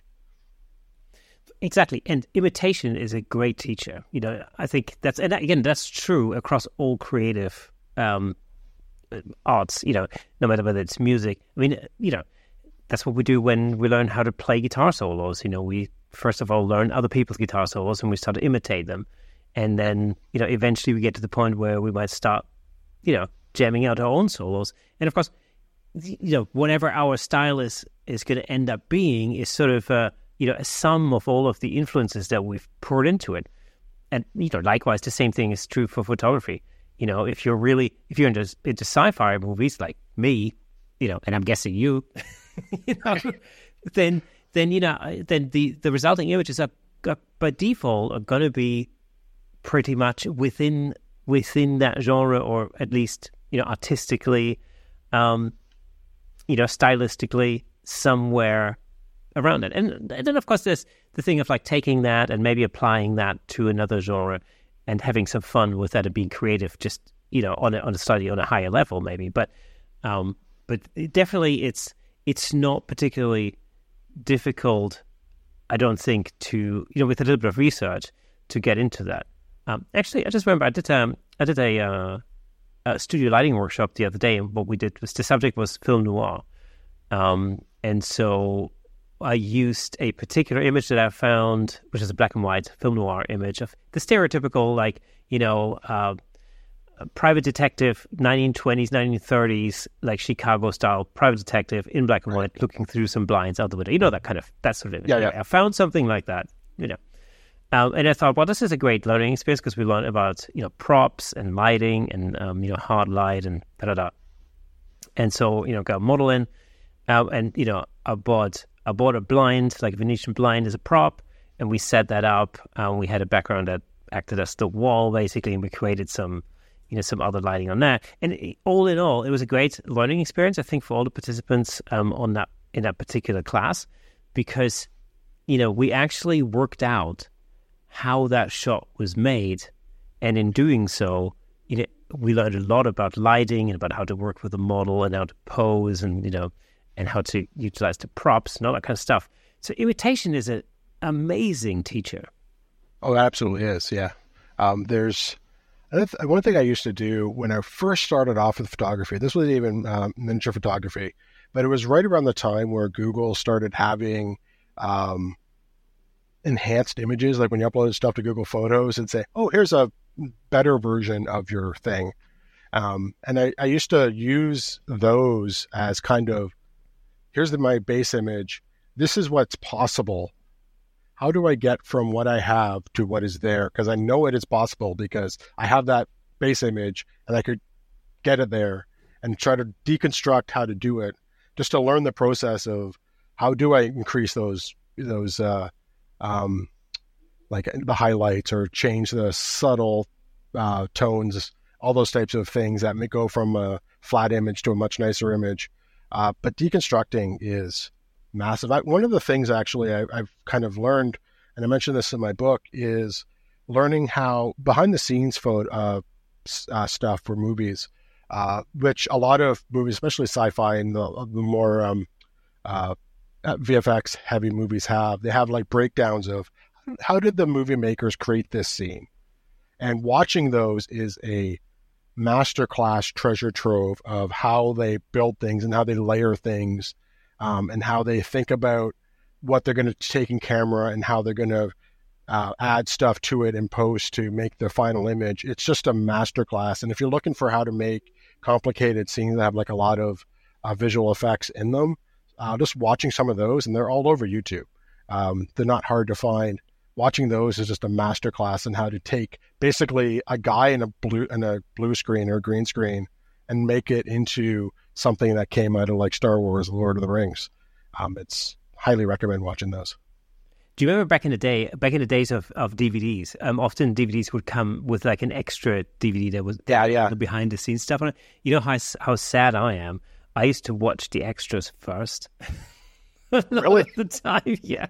Exactly. And imitation is a great teacher. You know, I think that's, and again, that's true across all creative um, arts, you know, no matter whether it's music. I mean, you know, that's what we do when we learn how to play guitar solos. You know, we first of all learn other people's guitar solos and we start to imitate them. And then, you know, eventually we get to the point where we might start, you know, jamming out our own solos. And of course, you know, whatever our style is, is going to end up being is sort of, uh, you know, a sum of all of the influences that we've poured into it. And, you know, likewise, the same thing is true for photography. You know, if you're really, if you're into, into sci-fi movies like me, you know, and I'm guessing you, you know, then, then, you know, then the, the resulting images are, are by default are going to be pretty much within, within that genre, or at least, you know, artistically, um, you know, stylistically somewhere around it. And, and then, of course, there's the thing of like taking that and maybe applying that to another genre and having some fun with that and being creative, just, you know, on a, on a study on a higher level, maybe. But, um, but it definitely, it's it's not particularly difficult, I don't think, to, you know, with a little bit of research to get into that. Um, actually, I just remember I did um I did a, uh, a studio lighting workshop the other day, and what we did was the subject was film noir, um, and so I used a particular image that I found, which is a black and white film noir image of the stereotypical, like, you know, uh, private detective, nineteen twenties, nineteen thirties, like Chicago style private detective in black and white, right, looking through some blinds out the window. You know, that kind of, that sort of image. Yeah, yeah. I found something like that, you know. Um, and I thought, well, this is a great learning experience because we learned about, you know, props and lighting and, um, you know, hard light and da-da-da. And so, you know, got a model in, uh, and, you know, I bought... I bought a blind, like a Venetian blind as a prop, and we set that up. Um, we had a background that acted as the wall, basically, and we created some, you know, some other lighting on that. And it, all in all, it was a great learning experience, I think, for all the participants um, on that in that particular class, because, you know, we actually worked out how that shot was made, and in doing so, you know, we learned a lot about lighting and about how to work with the model and how to pose and, you know, and how to utilize the props and all that kind of stuff. So imitation is an amazing teacher. Oh, it absolutely is, yeah. Um, there's one thing I used to do when I first started off with photography. This wasn't even um, miniature photography, but it was right around the time where Google started having um, enhanced images. Like when you uploaded stuff to Google Photos and say, oh, here's a better version of your thing. Um, and I, I used to use those as kind of, here's the, my base image. this is what's possible. How do I get from what I have to what is there? Because I know it is possible because I have that base image and I could get it there and try to deconstruct how to do it, just to learn the process of how do I increase those, those uh, um, like the highlights or change the subtle uh, tones, all those types of things that may go from a flat image to a much nicer image. Uh, but deconstructing is massive. I, one of the things actually I, I've kind of learned, and I mentioned this in my book, is learning how behind the scenes photo uh, uh, stuff for movies, uh, which a lot of movies, especially sci-fi and the, the more um, uh, V F X heavy movies have, they have like breakdowns of how did the movie makers create this scene? And watching those is a masterclass treasure trove of how they build things and how they layer things, um, and how they think about what they're going to take in camera and how they're going to uh, add stuff to it in post to make the final image. It's just a masterclass. And if you're looking for how to make complicated scenes that have like a lot of uh, visual effects in them, uh, just watching some of those, and they're all over YouTube. Um, they're not hard to find. Watching those is just a masterclass in how to take basically a guy in a blue in a blue screen or a green screen and make it into something that came out of like Star Wars, Lord of the Rings. Um, it's highly recommend watching those. Do you remember back in the day, back in the days of, of D V Ds? Um, often D V Ds would come with like an extra D V D that was yeah, yeah. the behind the scenes stuff on it. You know how how sad I am. I used to watch the extras first. Really? At the time, yeah.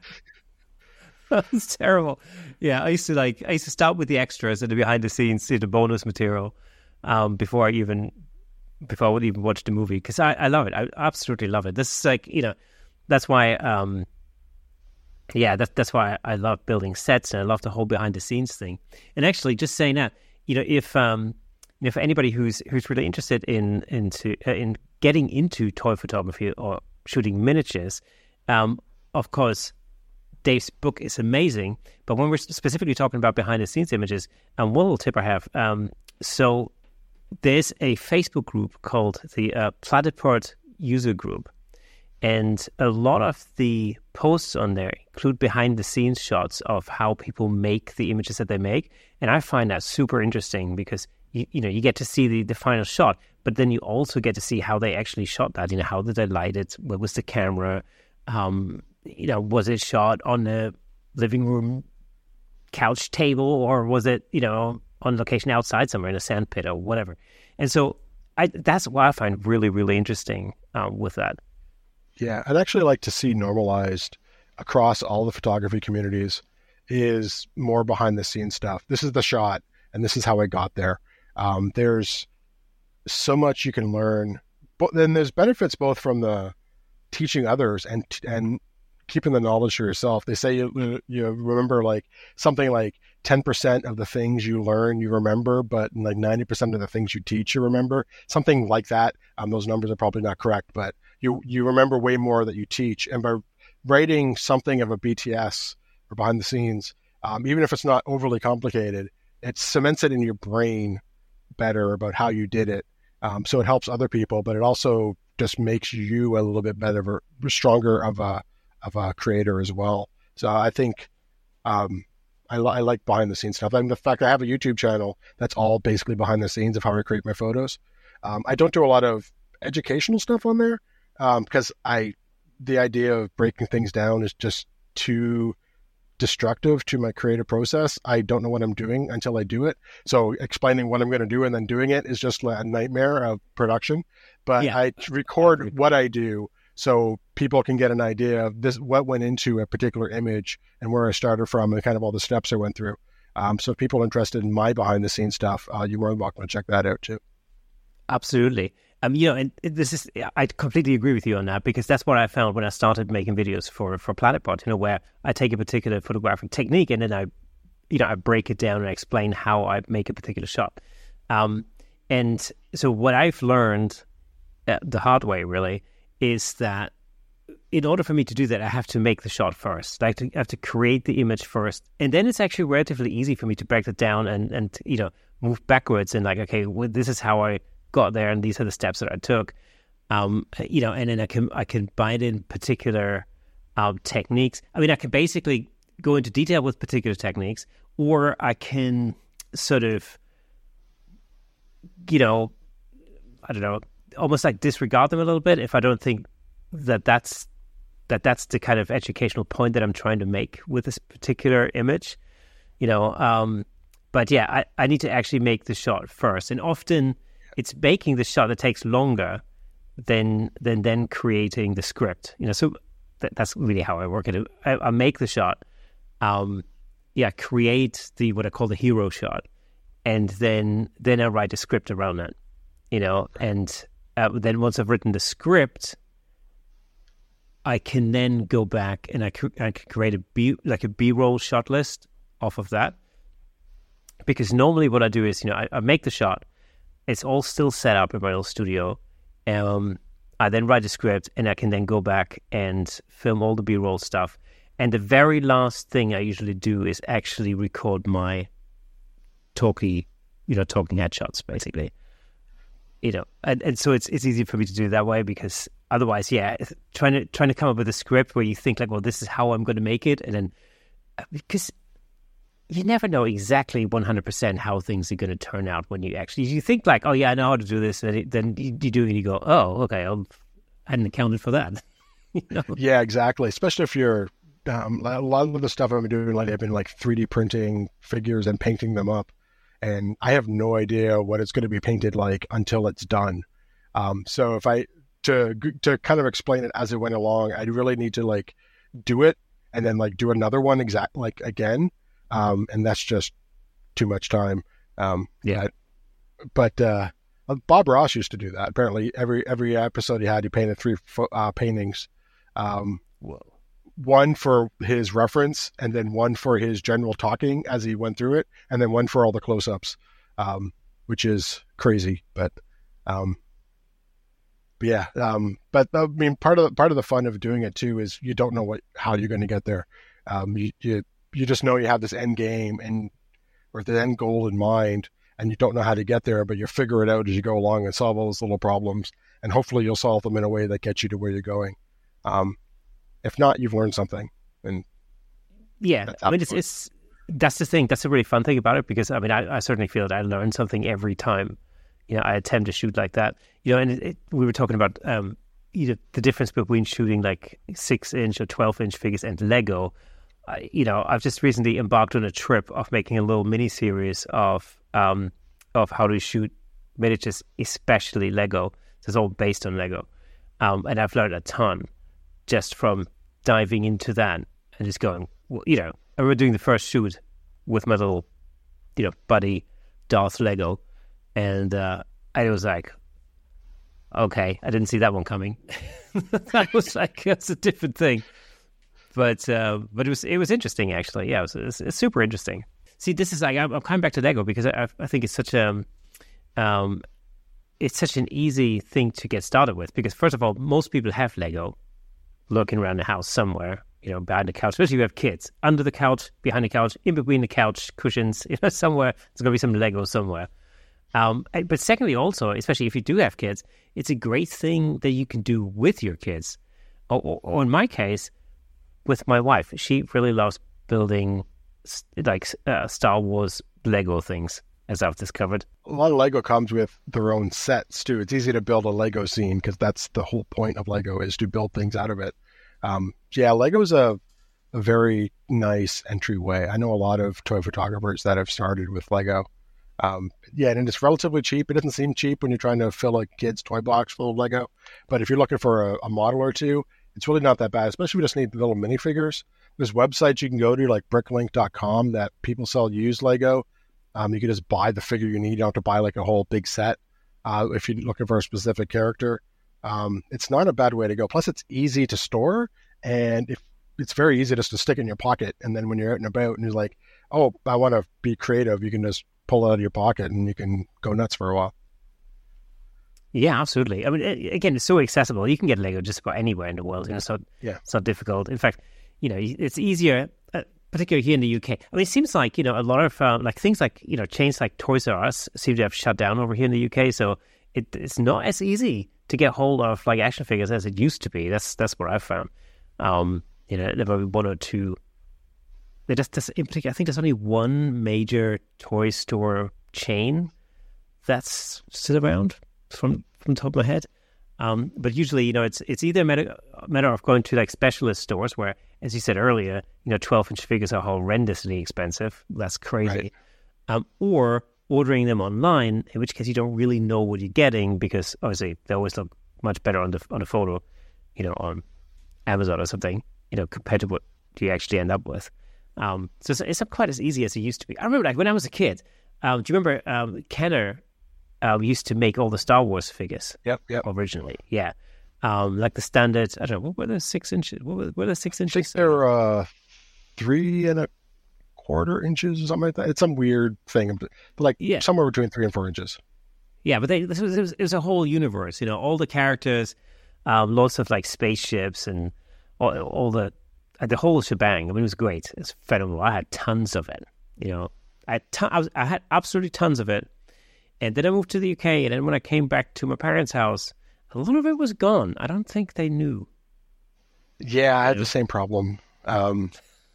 That was terrible. Yeah, I used to like I used to start with the extras and the behind the scenes, see the bonus material, um, before I even before I would even watch the movie, because I, I love it. I absolutely love it. This is like, you know, that's why um, yeah, that's that's why I love building sets and I love the whole behind the scenes thing. And actually, just saying that, you know, if um, you know, for anybody who's who's really interested in into uh, in getting into toy photography or shooting miniatures, um, of course, Dave's book is amazing, but when we're specifically talking about behind-the-scenes images, and um, one little tip I have, um, so there's a Facebook group called the uh, Platypod User Group, and a lot of the posts on there include behind-the-scenes shots of how people make the images that they make, and I find that super interesting because you, you know you get to see the, the final shot, but then you also get to see how they actually shot that. You know, how did they light it? Where was the camera? Um, You know, was it shot on the living room couch table, or was it, you know, on location outside somewhere in a sand pit or whatever? And so I, that's what I find really, really interesting uh, with that. Yeah, I'd actually like to see normalized across all the photography communities is more behind the scenes stuff. This is the shot, and this is how I got there. Um, there's so much you can learn, but then there's benefits both from the teaching others and and keeping the knowledge for yourself. They say you you remember like something like ten percent of the things you learn you remember, but like ninety percent of the things you teach you remember. Something like that. Um, those numbers are probably not correct, but you you remember way more that you teach. And by writing something of a B T S or behind the scenes, um, even if it's not overly complicated, it cements it in your brain better about how you did it. Um, so it helps other people, but it also just makes you a little bit better, stronger of a of a creator as well. So I think um, I, li- I like behind the scenes stuff. And the fact I have a YouTube channel that's all basically behind the scenes of how I create my photos. Um, I don't do a lot of educational stuff on there because um, I the idea of breaking things down is just too destructive to my creative process. I don't know what I'm doing until I do it. So explaining what I'm going to do and then doing it is just a nightmare of production. But yeah. I record what I do so people can get an idea of this, what went into a particular image and where I started from and kind of all the steps I went through. Um, so if people are interested in my behind the scenes stuff, uh, you're more than welcome to check that out too. Absolutely. Um, you know, and this is, I completely agree with you on that, because that's what I found when I started making videos for, for Platypod, you know, where I take a particular photographic technique and then I, you know, I break it down and I explain how I make a particular shot. Um, and so what I've learned uh, the hard way really is that in order for me to do that, I have to make the shot first. Like to, I have to create the image first. And then it's actually relatively easy for me to break that down and, and you know, move backwards and like, okay, well, this is how I got there and these are the steps that I took. Um, you know, and then I can I can bind in particular um, techniques. I mean, I can basically go into detail with particular techniques, or I can sort of, you know, I don't know, almost like disregard them a little bit if I don't think that that's that that's the kind of educational point that I'm trying to make with this particular image, you know. Um, but yeah, I, I need to actually make the shot first, and often it's making the shot that takes longer than than then creating the script, you know. So that, that's really how I work it. I, I make the shot, um, yeah, create the what I call the hero shot, and then then I write a script around that, you know. And uh, then once I've written the script, I can then go back and I, cr- I can create a B, like a B-roll shot list off of that. Because normally what I do is, you know, I, I make the shot. It's all still set up in my little studio. Um, I then write a script, and I can then go back and film all the B-roll stuff. And the very last thing I usually do is actually record my talky, you know, talking headshots, basically. You know, and, and so it's it's easy for me to do it that way, because otherwise, yeah, trying to trying to come up with a script where you think like, well, this is how I'm going to make it, and then because you never know exactly one hundred percent how things are going to turn out when you actually you think like, oh yeah, I know how to do this, and it, then you, you do it and you go, oh, okay, I hadn't accounted for that. You know? Yeah, exactly. Especially if you're um, a lot of the stuff I've been doing, like I've been like three D printing figures and painting them up. And I have no idea what it's going to be painted like until it's done. Um, so if I, to to kind of explain it as it went along, I really need to like do it and then like do another one exact like again. Um, and that's just too much time. Um, yeah. But uh, Bob Ross used to do that. Apparently every, every episode he had, he painted three uh, paintings. Um, Whoa. One for his reference, and then one for his general talking as he went through it, and then one for all the close-ups, um, which is crazy. But, um, but yeah, um, but I mean, part of the, part of the fun of doing it too is you don't know what how you're going to get there. Um, you, you you just know you have this end game and or the end goal in mind, and you don't know how to get there, but you figure it out as you go along and solve all those little problems, and hopefully you'll solve them in a way that gets you to where you're going. Um, If not, you've learned something. And yeah, I mean, it's, it's that's the thing. That's a really fun thing about it, because I mean, I, I certainly feel that I learn something every time, you know, I attempt to shoot like that. You know, and it, it, we were talking about um, you know, the difference between shooting like six inch or twelve inch figures and Lego. I, you know, I've just recently embarked on a trip of making a little mini series of um of how to shoot miniatures, especially Lego. So it's all based on Lego, um, and I've learned a ton just from diving into that and just going, well, you know, I remember doing the first shoot with my little, you know, buddy Darth Lego, and uh, I was like, okay, I didn't see that one coming. That was like, that's a different thing. But uh, but it was it was interesting, actually. Yeah, it was, it was, it was super interesting. See, this is like, I'm, I'm coming back to Lego because I, I think it's such a, um, it's such an easy thing to get started with, because first of all, most people have Lego lurking around the house somewhere, you know, behind the couch, especially if you have kids, under the couch, behind the couch, in between the couch cushions, you know, somewhere, there's going to be some Lego somewhere. Um, but secondly, also, especially if you do have kids, it's a great thing that you can do with your kids. Or, or, or in my case, with my wife, she really loves building like uh, Star Wars Lego things, as I've discovered. A lot of Lego comes with their own sets too. It's easy to build a Lego scene because that's the whole point of Lego, is to build things out of it. Um, yeah, Lego is a, a very nice entryway. I know a lot of toy photographers that have started with Lego. Um, yeah, and it's relatively cheap. It doesn't seem cheap when you're trying to fill a kid's toy box full of Lego. But if you're looking for a, a model or two, it's really not that bad, especially if you just need the little minifigures. There's websites you can go to, like bricklink dot com, that people sell used Lego. Um, you can just buy the figure you need. You don't have to buy like a whole big set uh, if you're looking for a specific character. Um, it's not a bad way to go. Plus, it's easy to store, and if it's very easy just to stick in your pocket. And then when you're out and about and you're like, oh, I want to be creative, you can just pull it out of your pocket and you can go nuts for a while. Yeah, absolutely. I mean, again, it's so accessible. You can get Lego just about anywhere in the world. You know, so yeah. It's not difficult. In fact, you know, it's easier, uh, particularly here in the U K. I mean, it seems like, you know, a lot of uh, like things like, you know, chains like Toys R Us seem to have shut down over here in the U K. So it, it's not as easy to get hold of like action figures as it used to be. That's that's what I've found. Um, You know, there might be one or two. They just, just in particular, I think there's only one major toy store chain that's still around from from the top of my head. Um, but usually, you know, it's it's either a matter, a matter of going to like specialist stores where, as you said earlier, you know, twelve inch figures are horrendously expensive. That's crazy. Right. Um, or ordering them online, in which case you don't really know what you're getting because obviously they always look much better on the on the photo, you know, on Amazon or something, you know, compared to what you actually end up with. Um, so it's, it's not quite as easy as it used to be. I remember like when I was a kid, um, do you remember um, Kenner um, used to make all the Star Wars figures? Yep, yep. Originally, yeah. Um, like the standard, I don't know, what were the six inches? What were, were the six I inches? think they're uh, three and a quarter inches or something like that. It's some weird thing, but like Yeah. somewhere between three and four inches. Yeah, but they, this was, it, was, it was a whole universe, you know, all the characters, um, lots of like spaceships and all, all the uh, the whole shebang. I mean, it was great. It's phenomenal. I had tons of it, you know. I had, ton, I, was, I had absolutely tons of it. And then I moved to the U K, and then when I came back to my parents' house, a lot of it was gone. I don't think they knew. Yeah, I had the same problem. Um,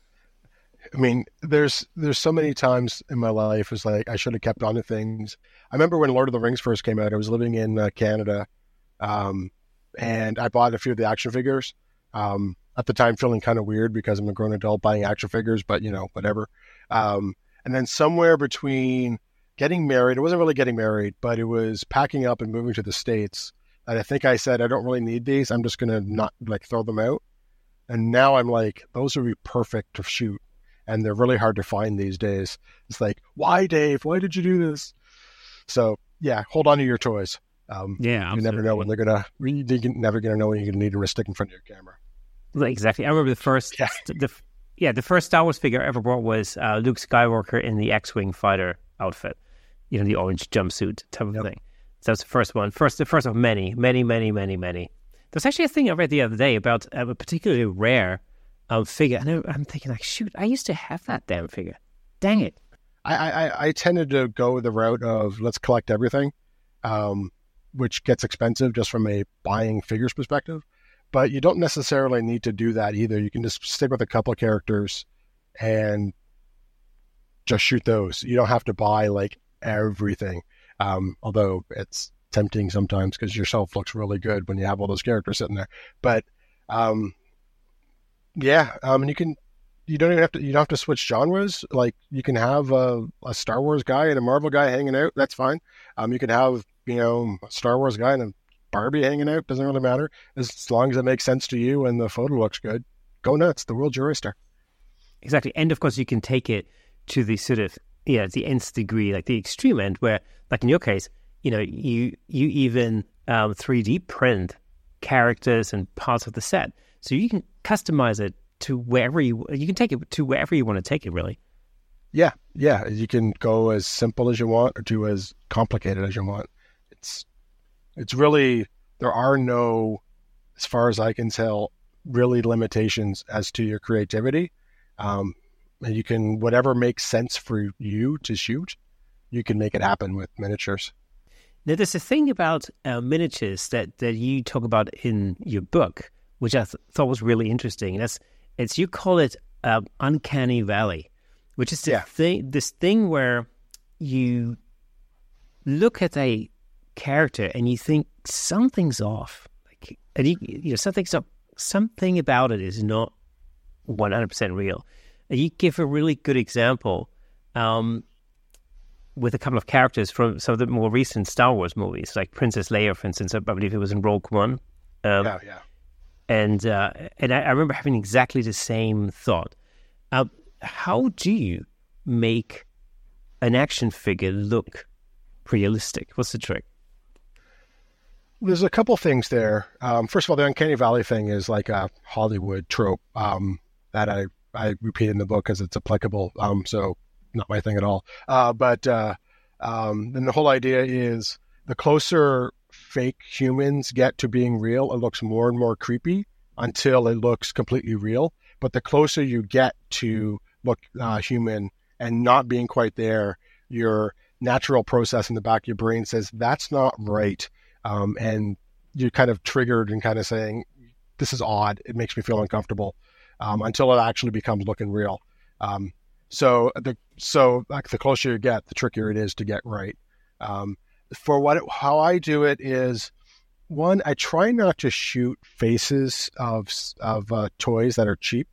I mean, there's there's so many times in my life it's like I should have kept on to things. I remember when Lord of the Rings first came out. I was living in uh, Canada, um, and I bought a few of the action figures. Um, at the time, feeling kind of weird because I'm a grown adult buying action figures, but you know, whatever. Um, and then somewhere between getting married, it wasn't really getting married, but it was packing up and moving to the States. And I think I said, I don't really need these. I'm just going to not like throw them out. And now I'm like, those would be perfect to shoot. And they're really hard to find these days. It's like, why, Dave? Why did you do this? So yeah, hold on to your toys. Um, Yeah, you never know when they're gonna. You're never gonna know when you're gonna need to stick in front of your camera. Exactly. I remember the first, Yeah. the yeah, the first Star Wars figure I ever bought was uh, Luke Skywalker in the X-wing fighter outfit, you know, the orange jumpsuit type of Yep. thing. So that was the first one, first the first of many, many, many, many, many. There's actually a thing I read the other day about uh, a particularly rare um, figure, and I, I'm thinking like, shoot, I used to have that damn figure. Dang it. I, I, I tended to go the route of let's collect everything, um, which gets expensive just from a buying figures perspective. But you don't necessarily need to do that either. You can just stick with a couple of characters and just shoot those. You don't have to buy like everything. Um, although it's tempting sometimes because your shelf looks really good when you have all those characters sitting there. But um, yeah, um, and you can. You don't even have to. You don't have to switch genres. Like you can have a, a Star Wars guy and a Marvel guy hanging out. That's fine. Um, you can have you know a Star Wars guy and a Barbie hanging out. Doesn't really matter as long as it makes sense to you and the photo looks good. Go nuts. The world's your oyster. Exactly. And of course, you can take it to the sort of, yeah, the nth degree, like the extreme end, where, like in your case, you know, you you even um, three D print characters and parts of the set, so you can customize it to wherever you you can take it to wherever you want to take it. Really. Yeah, yeah. You can go as simple as you want or to as complicated as you want. It's it's really there are no, as far as I can tell, really limitations as to your creativity. Um, and you can whatever makes sense for you to shoot, you can make it happen with miniatures. Now, there's a thing about uh, miniatures that, that you talk about in your book, which I th- thought was really interesting. And that's it's you call it uh, uncanny valley, which is the Yeah. thing, this thing where you look at a character and you think something's off, like, and you, you know something's up, something about it is not one hundred percent real. And you give a really good example. Um, with a couple of characters from some of the more recent Star Wars movies, like Princess Leia, for instance. I believe it was in Rogue One. Um, yeah, yeah. And uh, and I, I remember having exactly the same thought. Uh, how do you make an action figure look realistic? What's the trick? There's a couple things there. Um, first of all, the uncanny valley thing is like a Hollywood trope um, that I, I repeat in the book because it's applicable. Um, so not my thing at all. Uh, but uh, um, then the whole idea is the closer fake humans get to being real, it looks more and more creepy until it looks completely real. But the closer you get to look uh, human and not being quite there, your natural process in the back of your brain says, that's not right. Um, and you're kind of triggered and kind of saying, this is odd. It makes me feel uncomfortable. um, until it actually becomes looking real. Um, so the so like the closer you get, the trickier it is to get right. Um, for what it, how I do it is, one, I try not to shoot faces of of uh, toys that are cheap.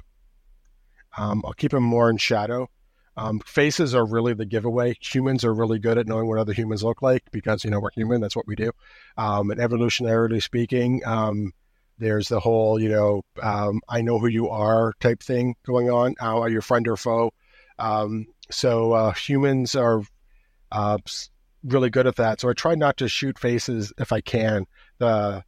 Um, I'll keep them more in shadow. Um, faces are really the giveaway. Humans are really good at knowing what other humans look like because, you know, we're human. That's what we do. Um, and evolutionarily speaking, um, there's the whole, you know, um, I know who you are type thing going on. Uh, are you friend or foe? Um, so uh, humans are uh, really good at that. So I try not to shoot faces if I can. The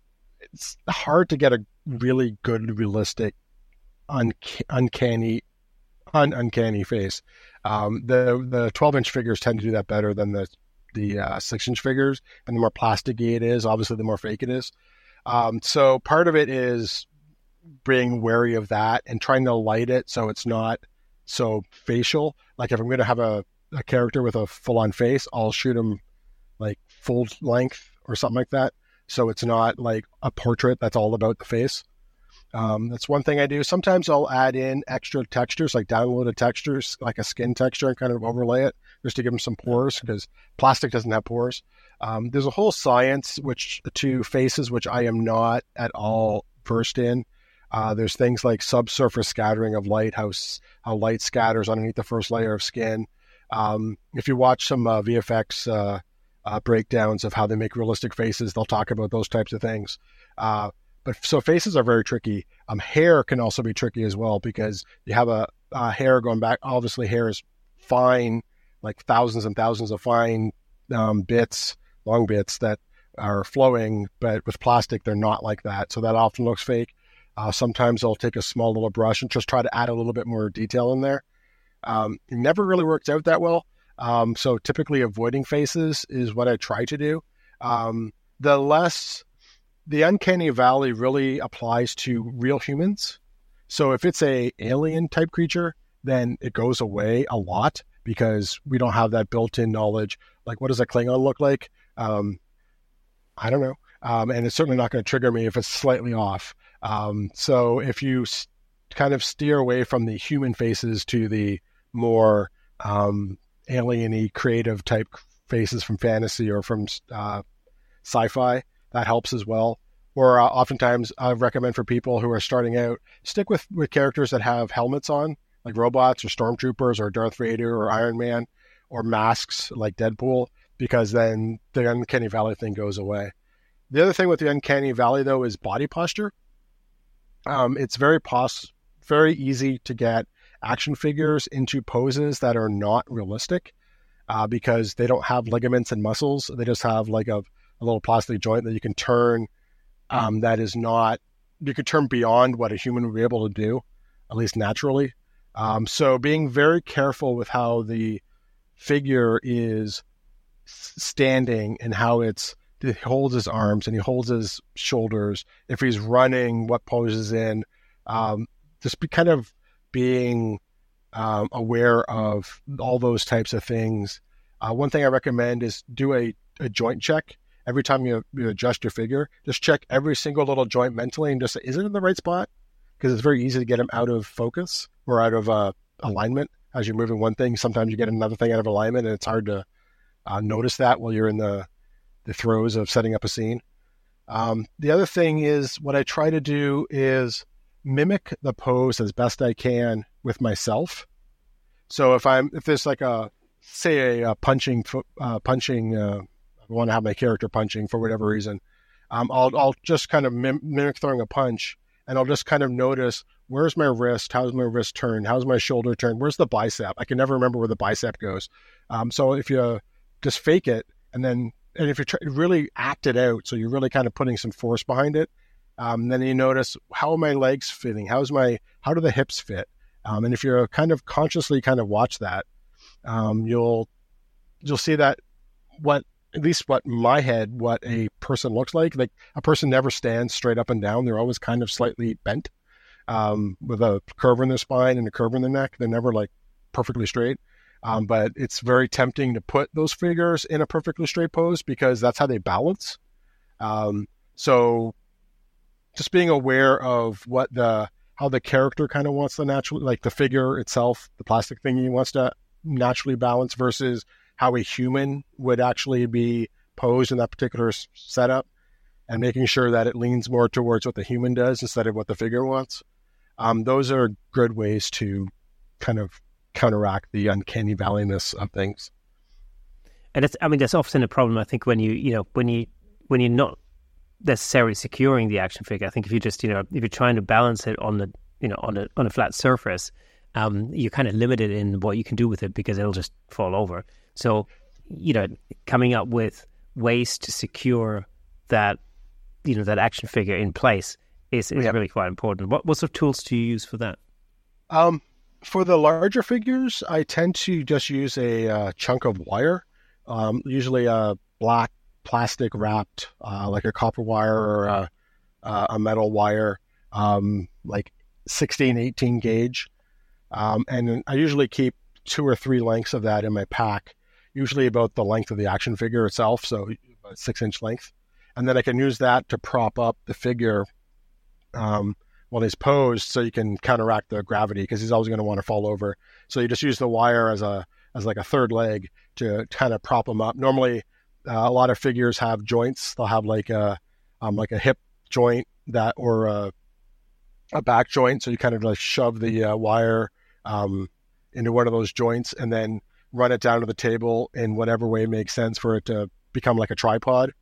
It's hard to get a really good, realistic, un- uncanny Un- uncanny face. Um, the the twelve inch figures tend to do that better than the the uh, six inch figures, and the more plasticky it is, obviously, the more fake it is. Um, so part of it is being wary of that and trying to light it so it's not so facial. Like if I'm going to have a, a character with a full on face, I'll shoot him like full length or something like that, so it's not like a portrait that's all about the face. Um, that's one thing I do. Sometimes I'll add in extra textures, like downloaded textures, like a skin texture, and kind of overlay it just to give them some pores because plastic doesn't have pores. Um, there's a whole science which to faces which I am not at all versed in. Uh, there's things like subsurface scattering of light, how how light scatters underneath the first layer of skin. Um, if you watch some uh, V F X uh, uh, breakdowns of how they make realistic faces, they'll talk about those types of things. Uh, But so faces are very tricky. Um, hair can also be tricky as well because you have a, a hair going back. Obviously, hair is fine, like thousands and thousands of fine um, bits, long bits that are flowing. But with plastic, they're not like that. So that often looks fake. Uh, sometimes I'll take a small little brush and just try to add a little bit more detail in there. Um, it never really works out that well. Um, so typically avoiding faces is what I try to do. Um, the less... The uncanny valley really applies to real humans. So if it's a alien type creature, then it goes away a lot because we don't have that built-in knowledge. Like, what does a Klingon look like? Um, I don't know. Um, and it's certainly not going to trigger me if it's slightly off. Um, so if you s- kind of steer away from the human faces to the more um, alien-y creative type faces from fantasy or from uh, sci-fi, that helps as well. Or uh, oftentimes I recommend for people who are starting out, stick with, with characters that have helmets on, like robots or stormtroopers or Darth Vader or Iron Man, or masks like Deadpool, because then the uncanny valley thing goes away. The other thing with the uncanny valley, though, is body posture. Um, it's very pos- very easy to get action figures into poses that are not realistic uh, because they don't have ligaments and muscles. They just have like a, a little plastic joint that you can turn. Um, that is not, you could turn beyond what a human would be able to do, at least naturally. Um, so being very careful with how the figure is standing and how it's, he holds his arms and he holds his shoulders. If he's running, what pose is in, um, just be kind of being um, aware of all those types of things. Uh, one thing I recommend is do a, a joint check. Every time you, you adjust your figure, just check every single little joint mentally and just say, is it in the right spot? Because it's very easy to get them out of focus or out of uh, alignment as you're moving one thing. Sometimes you get another thing out of alignment, and it's hard to uh, notice that while you're in the, the throes of setting up a scene. Um, the other thing is what I try to do is mimic the pose as best I can with myself. So if I'm if there's like a say a, a punching uh, punching. Uh, I want to have my character punching for whatever reason, um, I'll I'll just kind of mim- mimic throwing a punch, and I'll just kind of notice where's my wrist, how's my wrist turned, how's my shoulder turned, where's the bicep? I can never remember where the bicep goes. Um, so if you just fake it, and then and if you try, really act it out, so you're really kind of putting some force behind it, um, then you notice how are my legs fitting, how's my how do the hips fit, um, and if you're kind of consciously kind of watch that, um, you'll you'll see that what. At least what in my head, what a person looks like. Like a person never stands straight up and down. They're always kind of slightly bent um, with a curve in their spine and a curve in their neck. They're never like perfectly straight. Um, but it's very tempting to put those figures in a perfectly straight pose because that's how they balance. Um, so just being aware of what the, how the character kind of wants to naturally, like the figure itself, the plastic thing he wants to naturally balance versus how a human would actually be posed in that particular s- setup, and making sure that it leans more towards what the human does instead of what the figure wants. Um, those are good ways to kind of counteract the uncanny valleyness of things. And it's, I mean, that's often a problem, I think, when you, you know, when you, when you're not necessarily securing the action figure. I think if you just, you know, if you're trying to balance it on the, you know, on a, on a flat surface, um, you're kind of limited in what you can do with it because it'll just fall over. So, you know, coming up with ways to secure that, you know, that action figure in place is, is Yep. really quite important. What, what sort of tools do you use for that? Um, for the larger figures, I tend to just use a uh, chunk of wire, um, usually a black plastic wrapped, uh, like a copper wire or a, a metal wire, um, like sixteen, eighteen gauge. Um, and I usually keep two or three lengths of that in my pack, usually about the length of the action figure itself, so about six inch length. And then I can use that to prop up the figure um, while he's posed, so you can counteract the gravity because he's always going to want to fall over. So you just use the wire as a as like a third leg to kind of prop him up. Normally, uh, a lot of figures have joints. They'll have like a um, like a hip joint that or a, a back joint. So you kind of like shove the uh, wire um, into one of those joints and then run it down to the table in whatever way makes sense for it to become like a tripod.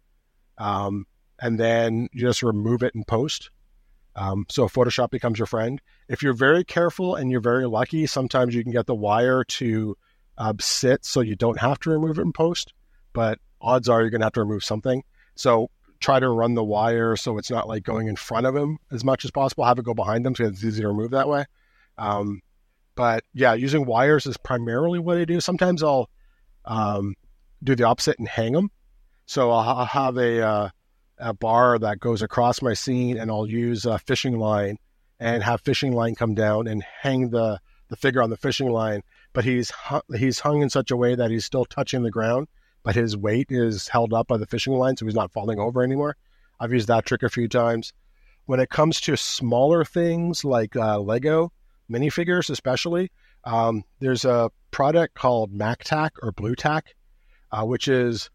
Um, and then you just remove it in post. Um, so Photoshop becomes your friend. If you're very careful and you're very lucky, sometimes you can get the wire to uh, sit so you don't have to remove it in post, but odds are you're going to have to remove something. So try to run the wire so it's not like going in front of him as much as possible. Have it go behind them so it's easy to remove that way. Um, but yeah, using wires is primarily what I do. Sometimes I'll um, do the opposite and hang them. So I'll, I'll have a, uh, a bar that goes across my scene, and I'll use a fishing line and have fishing line come down and hang the, the figure on the fishing line. But he's he's hung in such a way that he's still touching the ground, but his weight is held up by the fishing line, so he's not falling over anymore. I've used that trick a few times. When it comes to smaller things like uh, Lego minifigures, especially, um, there's a product called MacTac or Blue Tack, uh, which is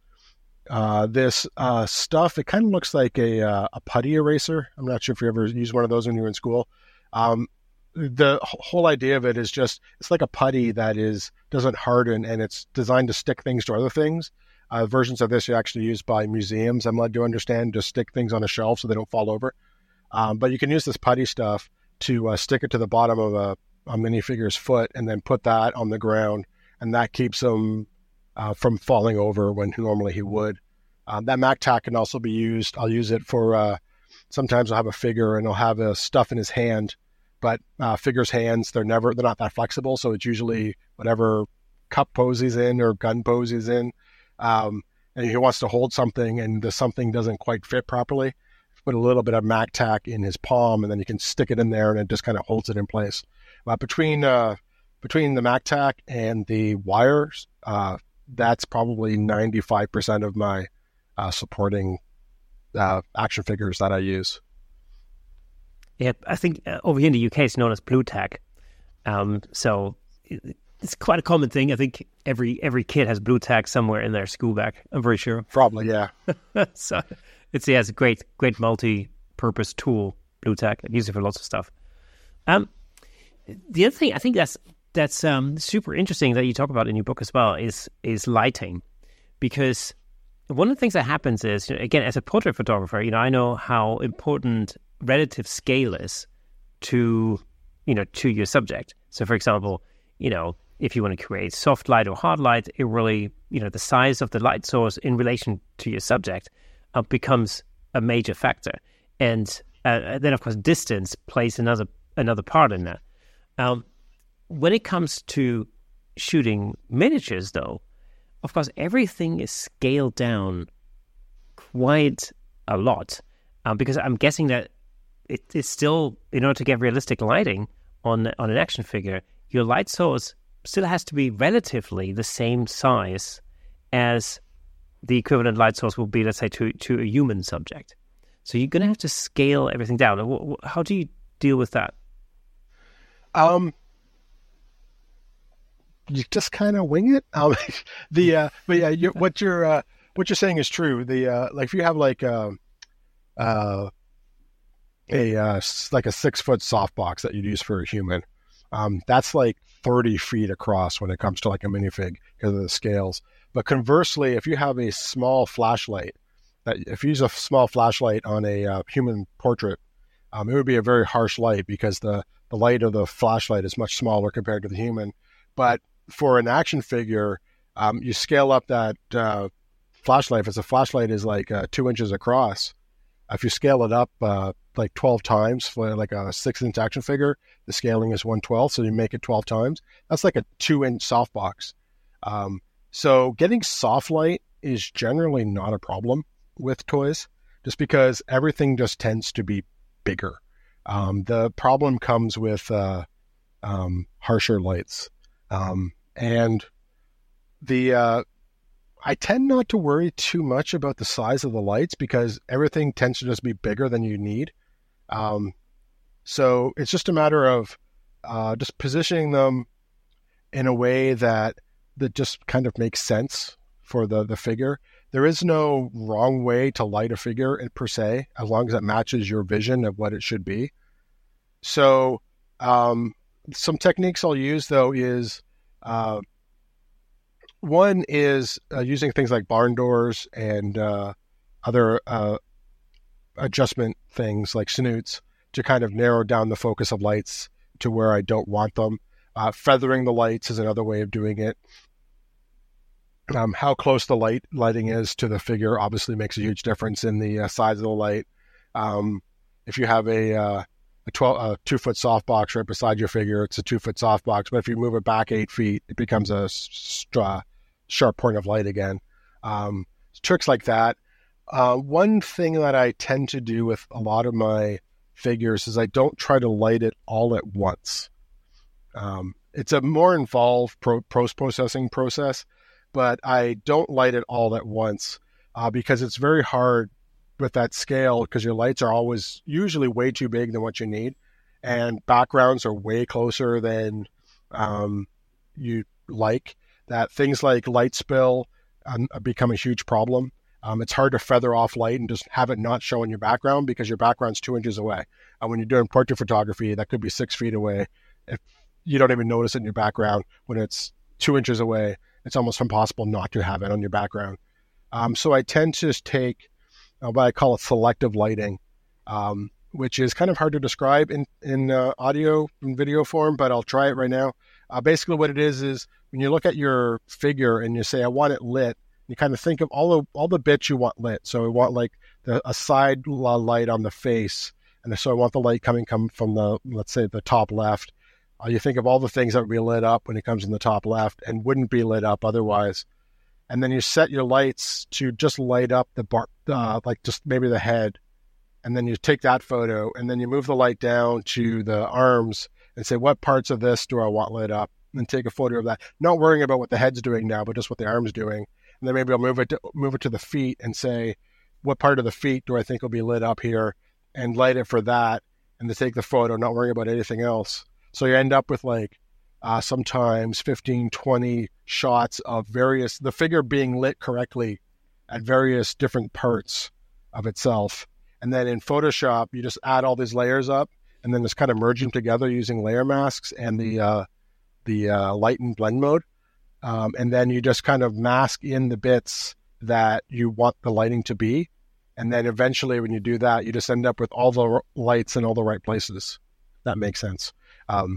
uh, this uh, stuff. It kind of looks like a uh, a putty eraser. I'm not sure if you ever used one of those when you were in school. Um, the whole idea of it is just it's like a putty that is doesn't harden, and it's designed to stick things to other things. Uh, versions of this are actually used by museums, I'm led to understand, to stick things on a shelf so they don't fall over. Um, but you can use this putty stuff to uh, stick it to the bottom of a, a minifigure's foot and then put that on the ground, and that keeps him uh, from falling over when normally he would. Um, that MacTac can also be used. I'll use it for, uh, sometimes I'll have a figure and I'll have a stuff in his hand, but uh, figures' hands, they're never, they're not that flexible. So it's usually whatever cup pose he's in or gun pose he's in. Um, and he wants to hold something and the something doesn't quite fit properly. Put a little bit of MacTac in his palm, and then you can stick it in there, and it just kind of holds it in place. Uh, between uh, between the MacTac and the wires, uh, that's probably ninety-five percent of my uh, supporting uh, action figures that I use. Yeah, I think uh, over here in the U K it's known as Blue Tack. Um, so it, it's quite a common thing. I think every every kid has Blue Tack somewhere in their school bag. I'm very sure. Probably, yeah. So it's yeah, it's a great great multi-purpose tool. Blue Tack. I use it for lots of stuff. Um, the other thing I think that's that's um super interesting that you talk about in your book as well is is lighting, because one of the things that happens is, you know, again, as a portrait photographer, you know, I know how important relative scale is to, you know, to your subject. So, for example, you know, if you want to create soft light or hard light, it really, you know, the size of the light source in relation to your subject uh, becomes a major factor. And uh, then, of course, distance plays another another part in that. Um, when it comes to shooting miniatures, though, of course, everything is scaled down quite a lot, um, because I'm guessing that it is still, in order to get realistic lighting on on an action figure, your light source still has to be relatively the same size as the equivalent light source will be, let's say, to, to a human subject. So you're going to have to scale everything down. How do you deal with that? Um, you just kind of wing it. Um, the uh, but yeah, you, what you're uh, what you're saying is true. The uh, like if you have like um, uh, a uh, like a six foot softbox that you'd use for a human, um, that's like thirty feet across when it comes to like a minifig because of the scales. But conversely, if you have a small flashlight, that if you use a small flashlight on a uh, human portrait, um, it would be a very harsh light because the the light of the flashlight is much smaller compared to the human. But for an action figure, um, you scale up that uh, flashlight. If a flashlight is like uh, two inches across, if you scale it up uh, like twelve times for like a six inch action figure, the scaling is one twelfth, so you make it twelve times. That's like a two inch softbox. Um, so getting soft light is generally not a problem with toys, just because everything just tends to be bigger. Um, the problem comes with uh, um, harsher lights. Um, and the, uh, I tend not to worry too much about the size of the lights because everything tends to just be bigger than you need. Um, so it's just a matter of, uh, just positioning them in a way that, that just kind of makes sense for the, the figure. There is no wrong way to light a figure per se, as long as it matches your vision of what it should be. So, um, some techniques I'll use, though, is uh, one is uh, using things like barn doors and uh, other uh, adjustment things like snoots to kind of narrow down the focus of lights to where I don't want them. Uh, feathering the lights is another way of doing it. Um, how close the light lighting is to the figure obviously makes a huge difference in the uh, size of the light. Um, if you have a uh, a twelve, a two foot softbox right beside your figure, it's a two foot softbox. But if you move it back eight feet, it becomes a st- sharp point of light again. Um, tricks like that. Uh, one thing that I tend to do with a lot of my figures is I don't try to light it all at once. Um, it's a more involved pro- post-processing process, but I don't light it all at once uh, because it's very hard with that scale because your lights are always usually way too big than what you need, and backgrounds are way closer than um, you like. That things like light spill um, become a huge problem. Um, it's hard to feather off light and just have it not show in your background because your background's two inches away. And when you're doing portrait photography, that could be six feet away. If you don't even notice it in your background, when it's two inches away, it's almost impossible not to have it on your background. Um, so I tend to just take uh, what I call it selective lighting, um, which is kind of hard to describe in, in uh, audio and video form, but I'll try it right now. Uh, basically what it is, is when you look at your figure and you say, I want it lit, you kind of think of all the, all the bits you want lit. So I want like the, a side light on the face. And so I want the light coming come from the, let's say the top left. Uh, you think of all the things that would be lit up when it comes in the top left and wouldn't be lit up otherwise. And then you set your lights to just light up the bar, uh, like just maybe the head. And then you take that photo and then you move the light down to the arms and say, what parts of this do I want lit up? And then take a photo of that. Not worrying about what the head's doing now, but just what the arm's doing. And then maybe I'll move it to, move it to the feet and say, what part of the feet do I think will be lit up here? And light it for that. And then take the photo, not worrying about anything else. So you end up with like uh, sometimes fifteen, twenty shots of various, the figure being lit correctly at various different parts of itself. And then in Photoshop, you just add all these layers up and then just kind of merge them together using layer masks and the uh, the uh, light and blend mode. Um, and then you just kind of mask in the bits that you want the lighting to be. And then eventually when you do that, you just end up with all the lights in all the right places. That makes sense. Um,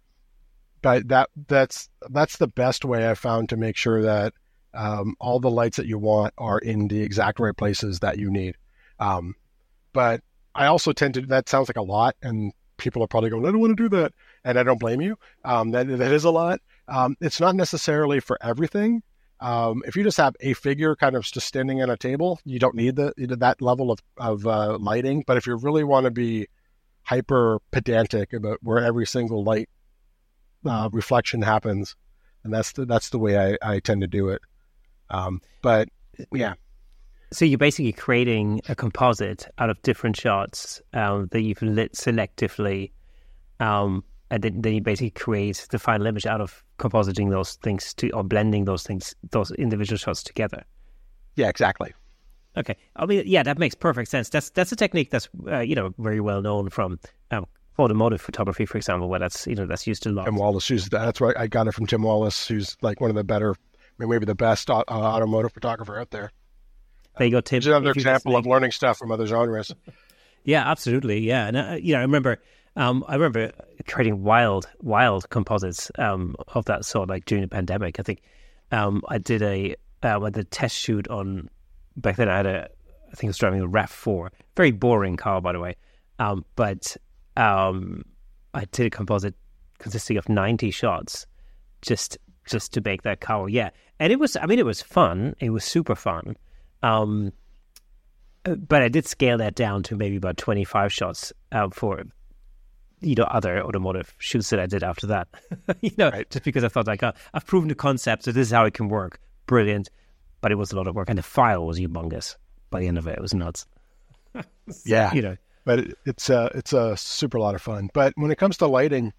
but that that's that's the best way I've found to make sure that um, all the lights that you want are in the exact right places that you need. Um, but I also tend to, that sounds like a lot, and people are probably going, I don't want to do that. And I don't blame you. Um, that that is a lot. Um, it's not necessarily for everything. Um, if you just have a figure kind of just standing on a table, you don't need the that level of, of uh, lighting. But if you really want to be hyper pedantic about where every single light uh, reflection happens, and that's the, that's the way I, I tend to do it. Um, but yeah. So you're basically creating a composite out of different shots um, that you've lit selectively, um, and then, then you basically create the final image out of compositing those things to, or blending those things, those individual shots together. Yeah, exactly. Okay, I mean, yeah, that makes perfect sense. That's that's a technique that's uh, you know very well known from um, automotive photography, for example, where that's you know that's used a lot. Tim Wallace uses that. That's right. I got it from Tim Wallace, who's like one of the better, maybe the best uh, automotive photographer out there. There you go, Tim. It's another example of learning stuff from other genres. Yeah, absolutely. Yeah, and uh, you know, I remember, um, I remember creating wild, wild composites um, of that sort, like during the pandemic. I think um, I did a uh, I did a test shoot on. Back then, I had a, I think I was driving a RAV four, very boring car, by the way. Um, but um, I did a composite consisting of ninety shots, just just to make that car. Yeah, and it was, I mean, it was fun. It was super fun. Um, but I did scale that down to maybe about twenty-five shots uh, for, you know, other automotive shoots that I did after that. you know, right. Just because I thought, like, oh, I've proven the concept, so this is how it can work. Brilliant. But it was a lot of work, and the file was humongous. By the end of it, it was nuts. so, yeah, you know, but it, it's a it's a super lot of fun. But when it comes to lighting,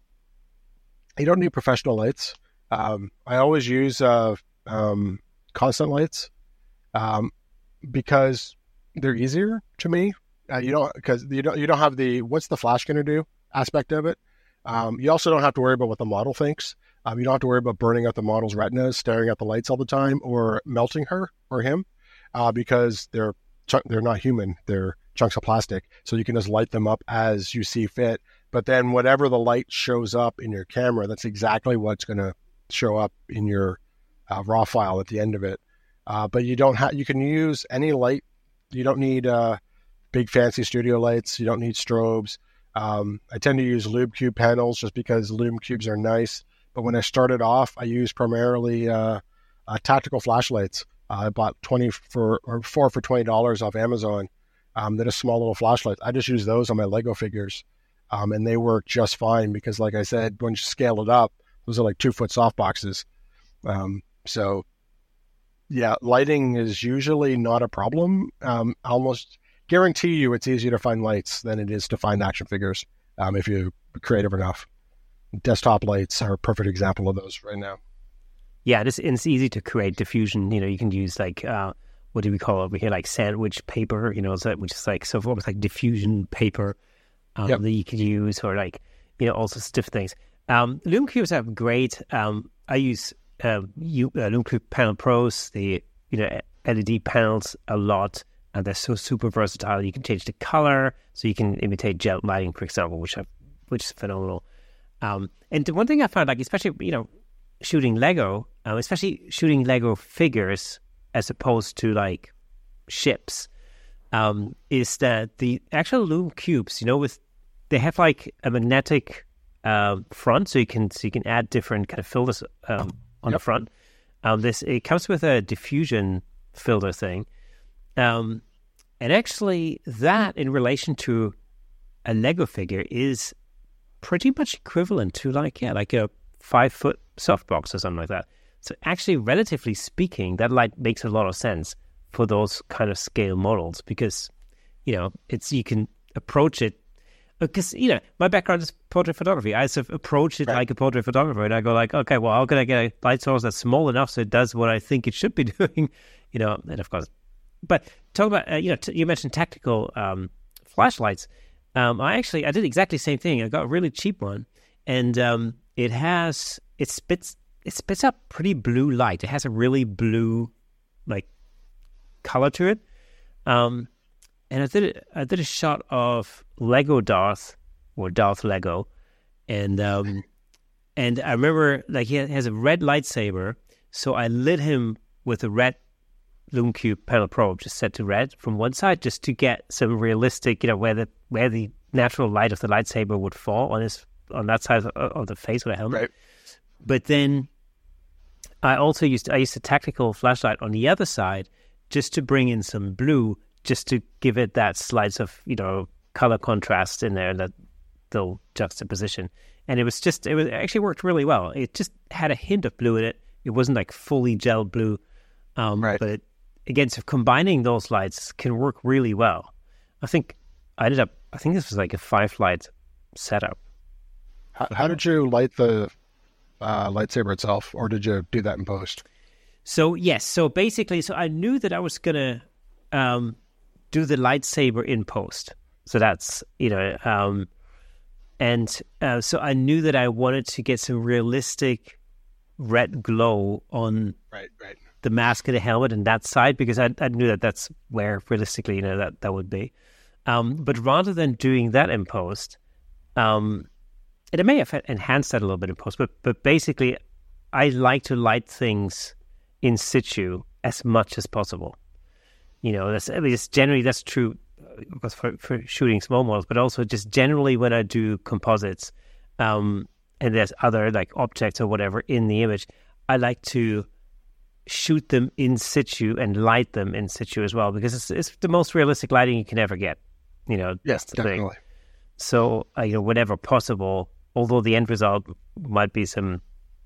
you don't need professional lights. Um, I always use uh, um, constant lights um, because they're easier to me. Uh, you don't because you don't you don't have the what's the flash going to do aspect of it. Um, you also don't have to worry about what the model thinks. Um, you don't have to worry about burning out the model's retinas, staring at the lights all the time, or melting her or him, uh, because they're ch- they're not human. They're chunks of plastic. So you can just light them up as you see fit. But then whatever the light shows up in your camera, that's exactly what's going to show up in your uh, raw file at the end of it. Uh, but you don't have. You can use any light. You don't need uh, big fancy studio lights. You don't need strobes. Um, I tend to use Lube Cube panels just because Lube Cubes are nice. But when I started off, I used primarily uh, uh, tactical flashlights. Uh, I bought twenty for or four for twenty dollars off Amazon. Um, that are small little flashlights. I just use those on my Lego figures, um, and they work just fine because, like I said, when you scale it up, those are like two foot soft boxes. Um, so, yeah, lighting is usually not a problem. Um, I almost guarantee you, it's easier to find lights than it is to find action figures um, if you're creative enough. Desktop lights are a perfect example of those right now. Yeah, it's, it's easy to create diffusion. You know, you can use like, uh, what do we call it over here? Like sandwich paper, you know, so, which is like, so almost like diffusion paper um, yep. that you can use, or like, you know, all sorts of different things. Um, Lume Cubes are great. Um, I use uh, you, uh, Lume Cube Panel Pros, the, you know, L E D panels a lot, and they're so super versatile. You can change the color, so you can imitate gel lighting, for example, which I, which is phenomenal. Um, and the one thing I found, like, especially, you know, shooting Lego, uh, especially shooting Lego figures as opposed to, like, ships, um, is that the actual Lume Cubes, you know, with they have, like, a magnetic uh, front, so you can so you can add different kind of filters um, on yep. the front. Um, this it comes with a diffusion filter thing. Um, and actually, that, in relation to a Lego figure, is pretty much equivalent to like yeah like a five foot softbox or something like that. So actually, relatively speaking, that light makes a lot of sense for those kind of scale models, because you know it's you can approach it because you know my background is portrait photography. I sort of approach it right. like a portrait photographer, and I go like, okay, well, how can I get a light source that's small enough so it does what I think it should be doing, you know? And of course, but talk about uh, you know t- you mentioned tactical um, flashlights. Um, I actually I did exactly the same thing. I got a really cheap one, and um, it has it spits it spits out pretty blue light. It has a really blue like color to it. Um, and I did I did a shot of Lego Darth or Darth Lego, and um, and I remember like he has a red lightsaber, so I lit him with a red Lume Cube Panel Pro, just set to red from one side, just to get some realistic, you know, where the where the natural light of the lightsaber would fall on his on that side of, of the face of the helmet. Right. But then I also used I used a tactical flashlight on the other side, just to bring in some blue, just to give it that slice of, you know, color contrast in there, that little juxtaposition. And it was just it was it actually worked really well. It just had a hint of blue in it. It wasn't like fully gel blue, um, right. but it, again, so combining those lights can work really well. I think I ended up, I think this was like a five light setup. How, how did you light the uh, lightsaber itself, or did you do that in post? So yes, so basically, so I knew that I was gonna um, do the lightsaber in post. So that's you know, um, and uh, so I knew that I wanted to get some realistic red glow on right, right. the mask and the helmet and that side, because I, I knew that that's where realistically, you know, that that would be. Um, but rather than doing that in post, um, and it may have enhanced that a little bit in post, but but basically, I like to light things in situ as much as possible. You know, that's I mean, it's generally that's true, of course, for, for shooting small models, but also just generally when I do composites, um, and there's other like objects or whatever in the image, I like to shoot them in situ and light them in situ as well, because it's it's the most realistic lighting you can ever get. You know, yes, that's the definitely. thing. So, uh, you know, whenever possible, although the end result might be some,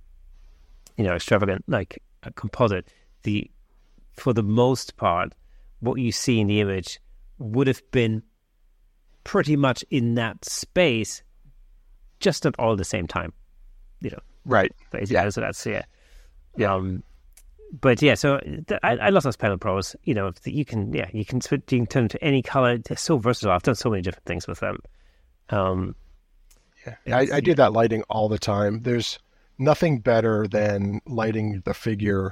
you know, extravagant like a composite, the for the most part, what you see in the image would have been pretty much in that space, just not all at the same time. You know, right? Basically, yeah. So that's yeah. Yeah. Um, but yeah, so th- I, I love those Panel Pros. You know, you can yeah, you can switch, you can turn them to any color. They're so versatile. I've done so many different things with them. Um, yeah, I, I do that lighting all the time. There's nothing better than lighting the figure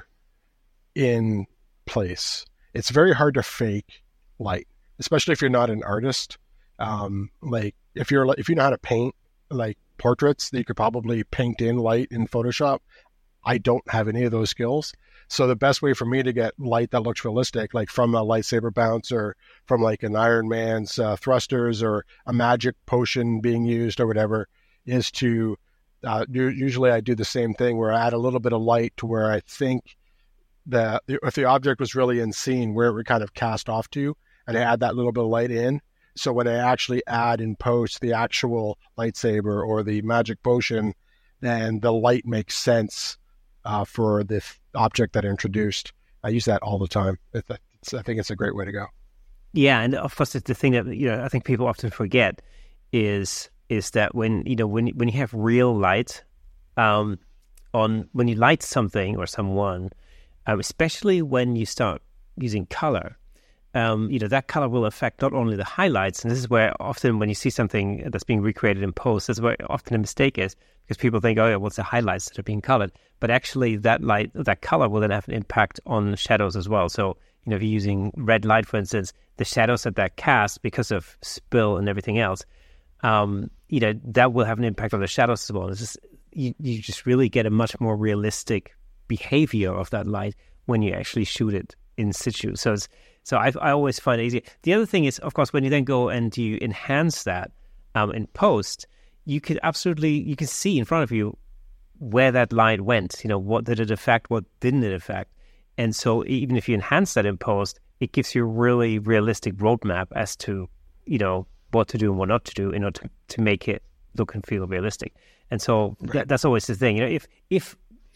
in place. It's very hard to fake light, especially if you're not an artist. Um, like if you're if you know how to paint like portraits, that you could probably paint in light in Photoshop. I don't have any of those skills. So the best way for me to get light that looks realistic, like from a lightsaber bounce or from like an Iron Man's uh, thrusters or a magic potion being used or whatever, is to uh, do, usually I do the same thing where I add a little bit of light to where I think that if the object was really in scene, where it would kind of cast off to, and I add that little bit of light in. So when I actually add in post the actual lightsaber or the magic potion, then the light makes sense uh, for the f- object that I introduced. I use that all the time. It's, it's, I think it's a great way to go. Yeah, and of course, the thing that you know I think people often forget is is that when you know when when you have real light um, on when you light something or someone, um, especially when you start using color. Um, you know, that color will affect not only the highlights, and this is where often when you see something that's being recreated in post, that's where often a mistake is, because people think, oh, yeah, well, it's the highlights that are being colored. But actually that light, that color will then have an impact on the shadows as well. So, you know, if you're using red light, for instance, the shadows that that casts because of spill and everything else, um, you know, that will have an impact on the shadows as well. It's just, you, you just really get a much more realistic behavior of that light when you actually shoot it in situ. So it's, So I, I always find it easier. The other thing is, of course, when you then go and you enhance that um, in post, you can absolutely, you can see in front of you where that light went. You know, what did it affect, what didn't it affect? And so even if you enhance that in post, it gives you a really realistic roadmap as to, you know, what to do and what not to do in order to, to make it look and feel realistic. And so Right. that, that's always the thing. You know, if if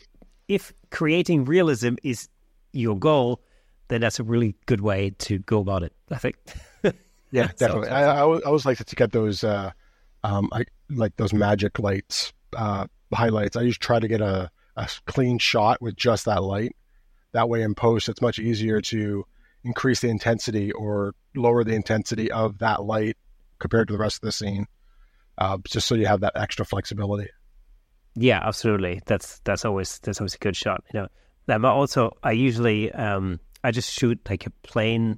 if creating realism is your goal, then that's a really good way to go about it, I think. Yeah, So- definitely. I, I, always- I always like to get those, uh, um, I like those magic lights, uh, highlights. I just try to get a, a clean shot with just that light. That way in post, it's much easier to increase the intensity or lower the intensity of that light compared to the rest of the scene, uh, just so you have that extra flexibility. Yeah, absolutely. That's that's always that's always a good shot. You know, I'm also I usually um, I just shoot like a plain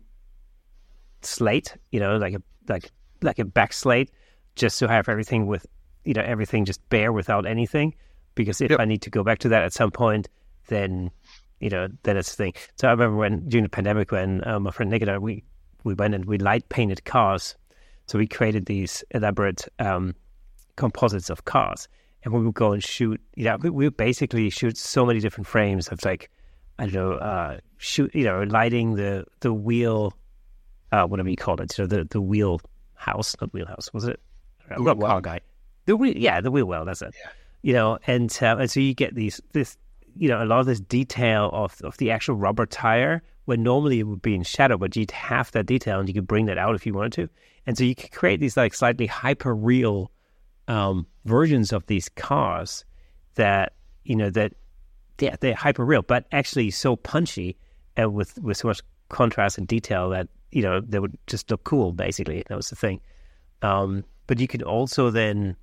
slate. You know, like a like like a back slate, just to have everything with you know everything just bare without anything. Because if Yep. I need to go back to that at some point, then you know then it's the thing. So I remember when during the pandemic when um, my friend Nick and I we we went and we light painted cars. So we created these elaborate um, composites of cars. And we would go and shoot, you know, we, we would basically shoot so many different frames of like, I don't know, uh, shoot, you know, lighting the the wheel, uh, whatever you call it, you know, the, the wheel house, not wheelhouse, was it? I'm not a car guy. The wheel, yeah, the wheel well, that's it. Yeah. You know, and uh, and so you get these, this, you know, a lot of this detail of of the actual rubber tire, when normally it would be in shadow, but you'd have that detail and you could bring that out if you wanted to. And so you could create these like slightly hyper real um, versions of these cars that, you know, that, yeah, they're hyper real, but actually so punchy and with, with so much contrast and detail that, you know, they would just look cool, basically. That was the thing. Um, but you can also then,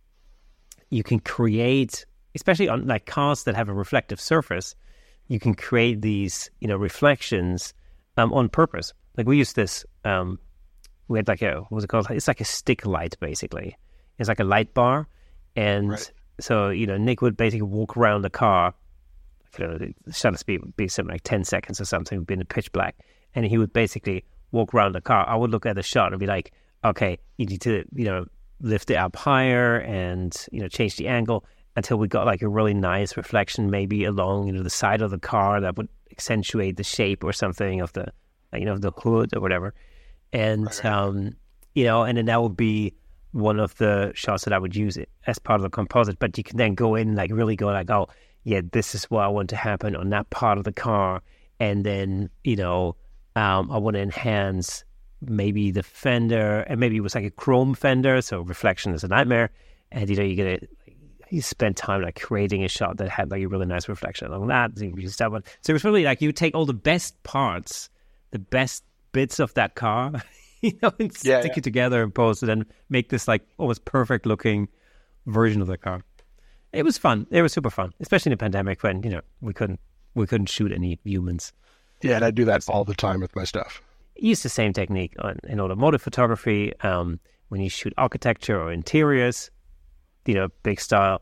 you can create, especially on like cars that have a reflective surface, you can create these, you know, reflections um, on purpose. Like we used this, um, we had like a, what was it called? It's like a stick light, basically. It's like a light bar. And Right. so, you know, Nick would basically walk around the car. You know, the shutter speed would be something like ten seconds or something, would be in the pitch black. And he would basically walk around the car. I would look at the shot and be like, okay, you need to, you know, lift it up higher and, you know, change the angle until we got like a really nice reflection maybe along, you know, the side of the car that would accentuate the shape or something of the, you know, the hood or whatever. And, Right. um, you know, and then that would be one of the shots that I would use it as part of the composite. But you can then go in and like really go like, oh, yeah, this is what I want to happen on that part of the car. And then, you know, um, I want to enhance maybe the fender, and maybe it was like a chrome fender, so reflection is a nightmare. And, you know, you're going to, you spend time like creating a shot that had like a really nice reflection along that. So you use that one. So it was really like you take all the best parts, the best bits of that car, you know, and Yeah, stick yeah. it together and post it and make this like almost perfect looking version of the car. It was fun. It was super fun, especially in the pandemic when, you know, we couldn't we couldn't shoot any humans. Yeah, and I do that all the time with my stuff. Use the same technique on, in automotive photography. Um, when you shoot architecture or interiors, you know, big style,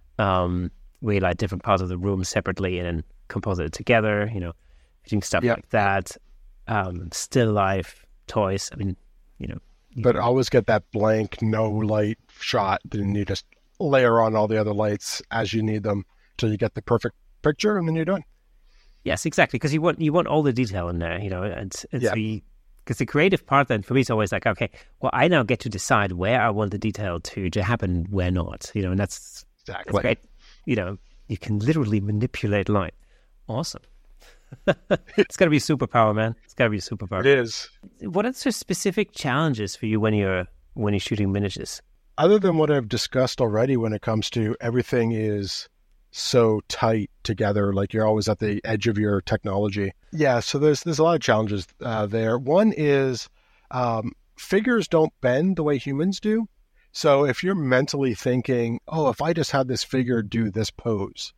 um, we light different parts of the room separately and then composite it together, you know, doing stuff Yeah. like that. Um, still life, toys. I mean, you know. you But can- always get that blank, no light shot. Then you just layer on all the other lights as you need them till you get the perfect picture, and then you're done. Yes, exactly. Because you want you want all the detail in there, you know. And it's Yeah. the because the creative part then for me is always like, okay, well, I now get to decide where I want the detail to to happen, where not, you know. And that's Exactly. that's great. You know, you can literally manipulate light. Awesome. It's got to be a superpower, man. It's got to be a superpower. It is. What are the specific challenges for you when you're when you're shooting miniatures? Other than what I've discussed already, when it comes to everything is so tight together, like you're always at the edge of your technology. Yeah, so there's there's a lot of challenges uh, there. One is um, figures don't bend the way humans do. So if you're mentally thinking, oh, if I just had this figure do this pose,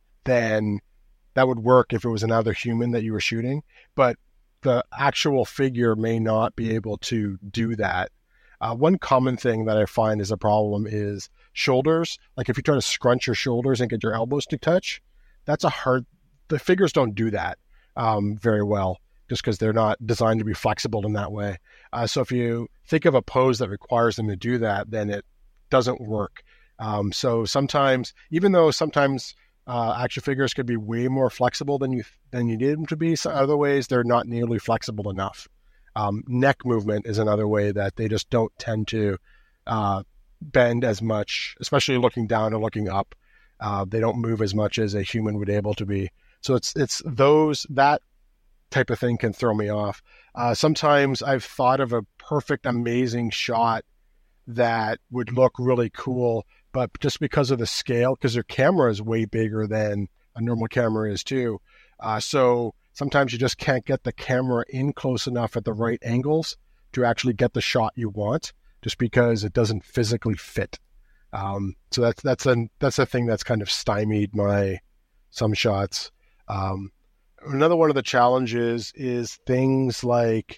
then that would work if it was another human that you were shooting. But the actual figure may not be able to do that. Uh, one common thing that I find is a problem is shoulders. Like if you try to scrunch your shoulders and get your elbows to touch, that's a hard, the figures don't do that um, very well just because they're not designed to be flexible in that way. Uh, so if you think of a pose that requires them to do that, then it doesn't work. Um, so sometimes, even though sometimes uh, action figures could be way more flexible than you than you need them to be, so other ways they're not nearly flexible enough. Um, neck movement is another way that they just don't tend to uh, bend as much, especially looking down or looking up. Uh, they don't move as much as a human would able to be. So it's it's those that type of thing can throw me off. Uh, sometimes I've thought of a perfect, amazing shot that would look really cool, but just because of the scale, because their camera is way bigger than a normal camera is too. Uh, so sometimes you just can't get the camera in close enough at the right angles to actually get the shot you want, just because it doesn't physically fit. Um, so that's that's a that's a thing that's kind of stymied my some shots. Um, another one of the challenges is things like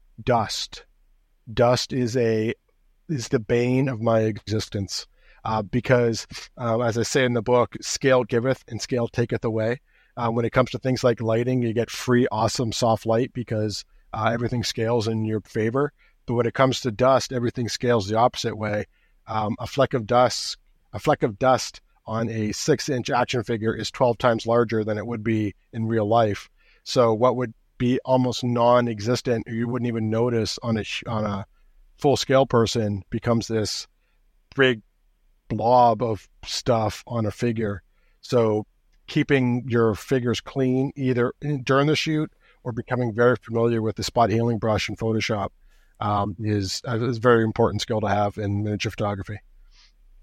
dust. Dust is a is the bane of my existence uh, because, uh, as I say in the book, scale giveth and scale taketh away. Uh, when it comes to things like lighting, you get free, awesome, soft light because uh, everything scales in your favor. But when it comes to dust, everything scales the opposite way. Um, a fleck of dust, a fleck of dust on a six-inch action figure is twelve times larger than it would be in real life. So what would be almost non-existent, or you wouldn't even notice on a on a full-scale person, becomes this big blob of stuff on a figure. So keeping your figures clean either during the shoot or becoming very familiar with the spot healing brush in Photoshop um, is, is a very important skill to have in miniature photography.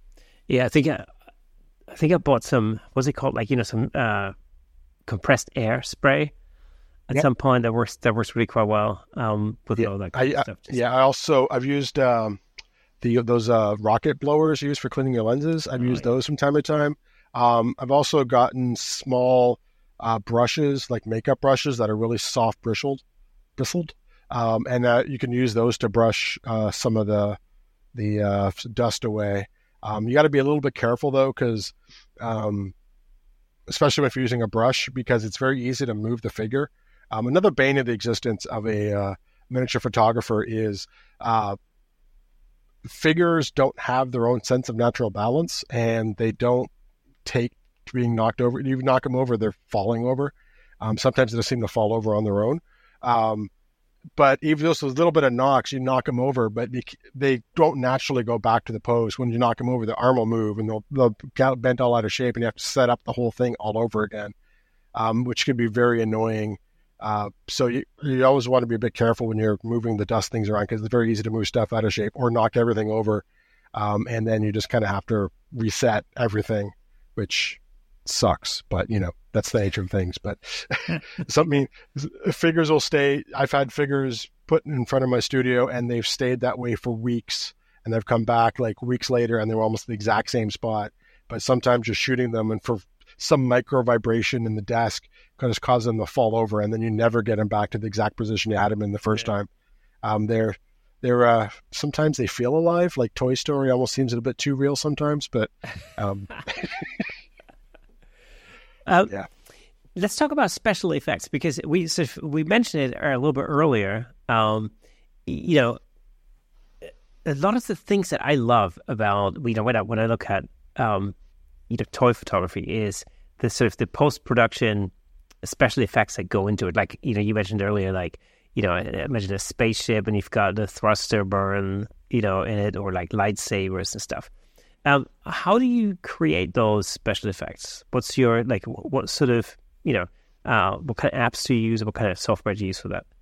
Yeah, I think I, I think I bought some. What's it called? Like you know, some uh, compressed air spray at Yep. some point that works that works really quite well. Um, with Yeah, all that I, kind of I stuff. Just- yeah. I also I've used um, the those uh, rocket blowers used for cleaning your lenses. I've Oh, used yeah. those from time to time. Um, I've also gotten small uh, brushes, like makeup brushes that are really soft bristled, bristled, um, and uh, you can use those to brush uh, some of the the uh, dust away. Um, you got to be a little bit careful though, because um, especially if you're using a brush, because it's very easy to move the figure. Um, another bane of the existence of a uh, miniature photographer is uh, figures don't have their own sense of natural balance, and they don't take to being knocked over. You knock them over, they're falling over. Um, sometimes they just seem to fall over on their own. Um, but even though it's a little bit of knocks, you knock them over, but they, they don't naturally go back to the pose. When you knock them over, the arm will move and they'll, they'll get bent all out of shape, and you have to set up the whole thing all over again, um, which can be very annoying. Uh, so you, you always want to be a bit careful when you're moving the dust things around, because it's very easy to move stuff out of shape or knock everything over. Um, and then you just kind of have to reset everything, which sucks, but you know, that's the nature of things. But something, figures will stay. I've had figures put in front of my studio and they've stayed that way for weeks, and they've come back like weeks later and they're almost the exact same spot. But sometimes you're shooting them, and for some micro vibration in the desk can just cause them to fall over, and then you never get them back to the exact position you had them in the first yeah. time. Um, they're they're uh, sometimes they feel alive, like Toy Story almost seems a bit too real sometimes, but um, uh, yeah. Let's talk about special effects, because we so we mentioned it a little bit earlier. Um, you know, a lot of the things that I love about you know when I when I look at um, you know toy photography is the sort of the post production special effects that go into it. Like you know you mentioned earlier, like you know imagine a spaceship and you've got the thruster burn you know in it, or like lightsabers and stuff. Um, how do you create those special effects? What's your like what sort of you know, uh, what kind of apps do you use? What kind of software do you use for that?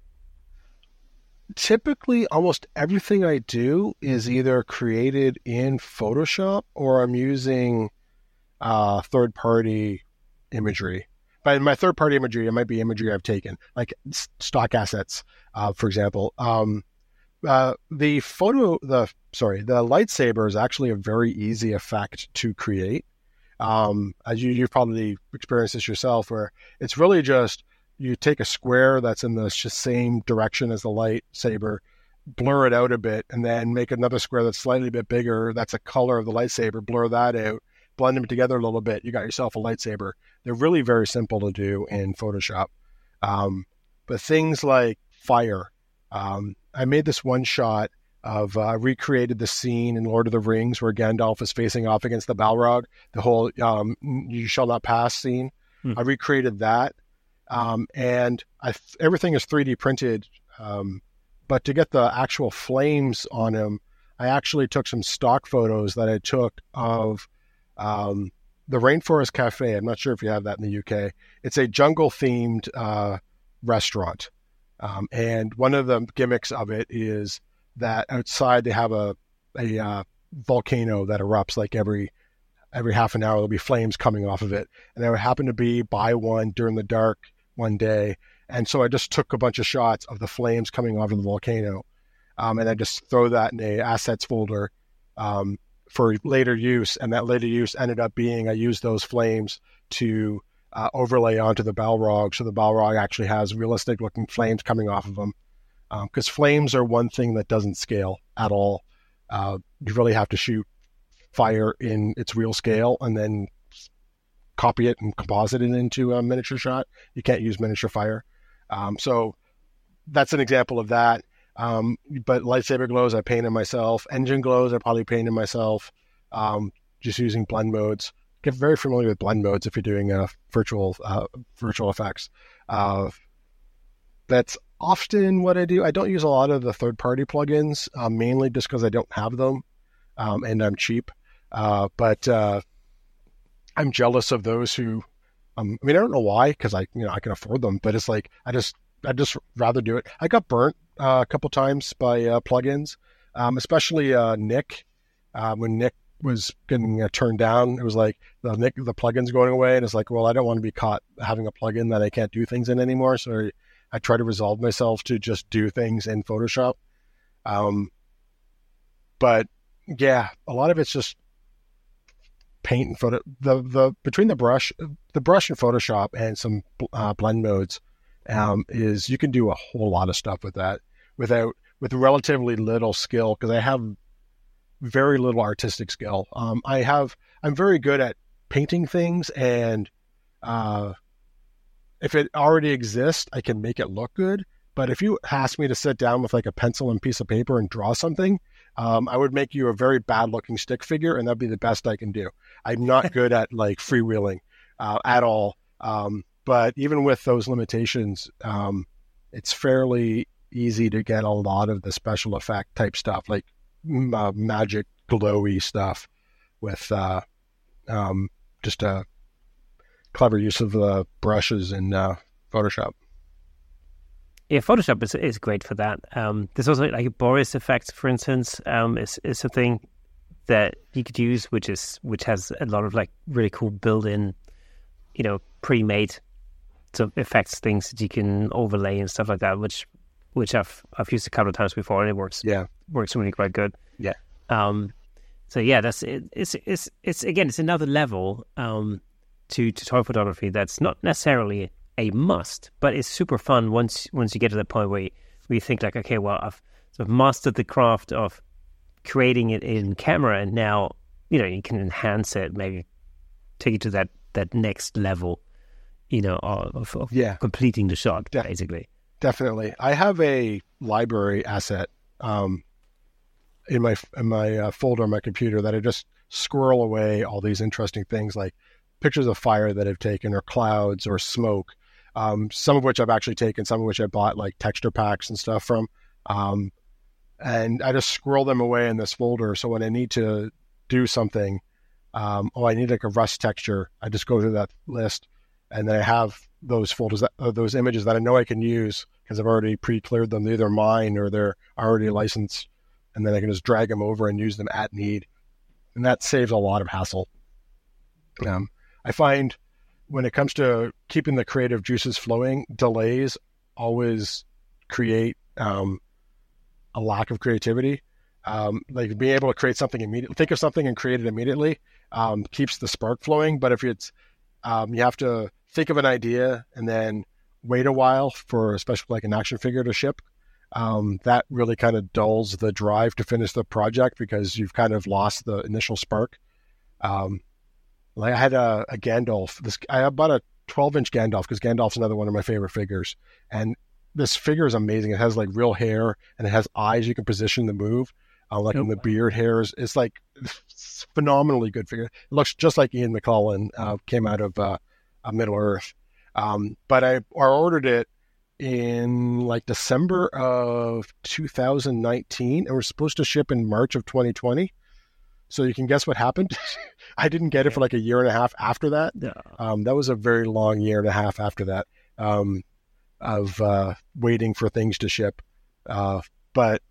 Typically, almost everything I do is either created in Photoshop or I'm using uh, third-party imagery. By my third-party imagery, it might be imagery I've taken, like stock assets, uh, for example. Um, uh, the photo, the sorry, the lightsaber is actually a very easy effect to create. Um, as you, you've probably experienced this yourself, where it's really just you take a square that's in the same direction as the lightsaber, blur it out a bit, and then make another square that's slightly a bit bigger. That's a color of the lightsaber. Blur that out, blend them together a little bit. You got yourself a lightsaber. They're really very simple to do in Photoshop. Um, but things like fire, um, I made this one shot of uh, recreated the scene in Lord of the Rings where Gandalf is facing off against the Balrog, the whole um, "you shall not pass" scene. Hmm. I recreated that, um, and I everything is three D printed. Um, but to get the actual flames on him, I actually took some stock photos that I took of um, the Rainforest Cafe. I'm not sure if you have that in the U K. It's a jungle themed uh, restaurant, um, and one of the gimmicks of it is that outside they have a a uh, volcano that erupts like every every half an hour. There'll be flames coming off of it, and I happened to be by one during the dark one day, and so I just took a bunch of shots of the flames coming off of the volcano, um, and I just throw that in a assets folder um, for later use. And that later use ended up being I used those flames to uh, overlay onto the Balrog, so the Balrog actually has realistic looking flames coming off of them. Because um, flames are one thing that doesn't scale at all. Uh, you really have to shoot fire in its real scale and then copy it and composite it into a miniature shot. You can't use miniature fire. Um, so that's an example of that. Um, but lightsaber glows, I painted myself. Engine glows, I probably painted myself. Um, just using blend modes. Get very familiar with blend modes if you're doing uh, virtual uh, virtual effects. Uh, that's often what I do. I don't use a lot of the third-party plugins, uh, mainly just because I don't have them, um, and I'm cheap. Uh, but uh, I'm jealous of those who. Um, I mean, I don't know why, because I, you know, I can afford them. But it's like I just, I just rather do it. I got burnt uh, a couple times by uh, plugins, um, especially uh, Nik. Uh, when Nik was getting uh, turned down. It was like the the plugins going away, and it's like, well, I don't want to be caught having a plugin that I can't do things in anymore. So I, I try to resolve myself to just do things in Photoshop. Um, but yeah, a lot of it's just paint and photo. The the between the brush, the brush in Photoshop and some uh, blend modes, um, is you can do a whole lot of stuff with that without with relatively little skill, because I have very little artistic skill. Um, I have, I'm very good at painting things, and uh, if it already exists, I can make it look good. But if you ask me to sit down with like a pencil and piece of paper and draw something, um, I would make you a very bad looking stick figure, and that'd be the best I can do. I'm not good at like freewheeling uh, at all. Um, but even with those limitations, um, it's fairly easy to get a lot of the special effect type stuff, like Uh, magic glowy stuff with uh, um, just a clever use of the brushes in uh, Photoshop. Yeah, Photoshop is is great for that. Um, there's also like a Boris effect, for instance, um, is is something that you could use, which is which has a lot of like really cool built-in, you know, pre-made sort of effects, things that you can overlay and stuff like that, which which I've I've used a couple of times before, and it works. Yeah. Works really quite good. Yeah. Um, so yeah, that's it, it's it's it's again, it's another level um to to toy photography that's not necessarily a must, but it's super fun once once you get to the point where you, where you think like, okay, well, I've sort of mastered the craft of creating it in camera, and now you know you can enhance it, maybe take it to that that next level, you know, of, of yeah. completing the shot, De- basically. Definitely, I have a library asset. Um, in my in my uh, folder on my computer that I just squirrel away all these interesting things, like pictures of fire that I've taken, or clouds, or smoke, um, some of which I've actually taken, some of which I bought like texture packs and stuff from. Um, and I just squirrel them away in this folder. So when I need to do something, um, oh, I need like a rust texture, I just go through that list, and then I have those folders, that, uh, those images that I know I can use because I've already pre-cleared them. They're either mine or they're already licensed. And then I can just drag them over and use them at need. And that saves a lot of hassle. Um, I find when it comes to keeping the creative juices flowing, delays always create um, a lack of creativity. Um, like being able to create something immediately, think of something and create it immediately um, keeps the spark flowing. But if it's, um, you have to think of an idea and then wait a while for, especially like an action figure to ship, Um, that really kind of dulls the drive to finish the project because you've kind of lost the initial spark. Um, like I had a, a Gandalf. This I bought a twelve inch Gandalf because Gandalf's another one of my favorite figures. And this figure is amazing. It has like real hair and it has eyes you can position to move. Uh, like Yep. in the beard hairs, it's like it's phenomenally good figure. It looks just like Ian McClellan uh, came out of uh, uh, Middle Earth. Um, but I, I ordered it in like December of two thousand nineteen, and we're supposed to ship in March of twenty twenty. So you can guess what happened. I didn't get it for like a year and a half after that. Yeah. Um, that was a very long year and a half after that um, of uh, waiting for things to ship. Uh, but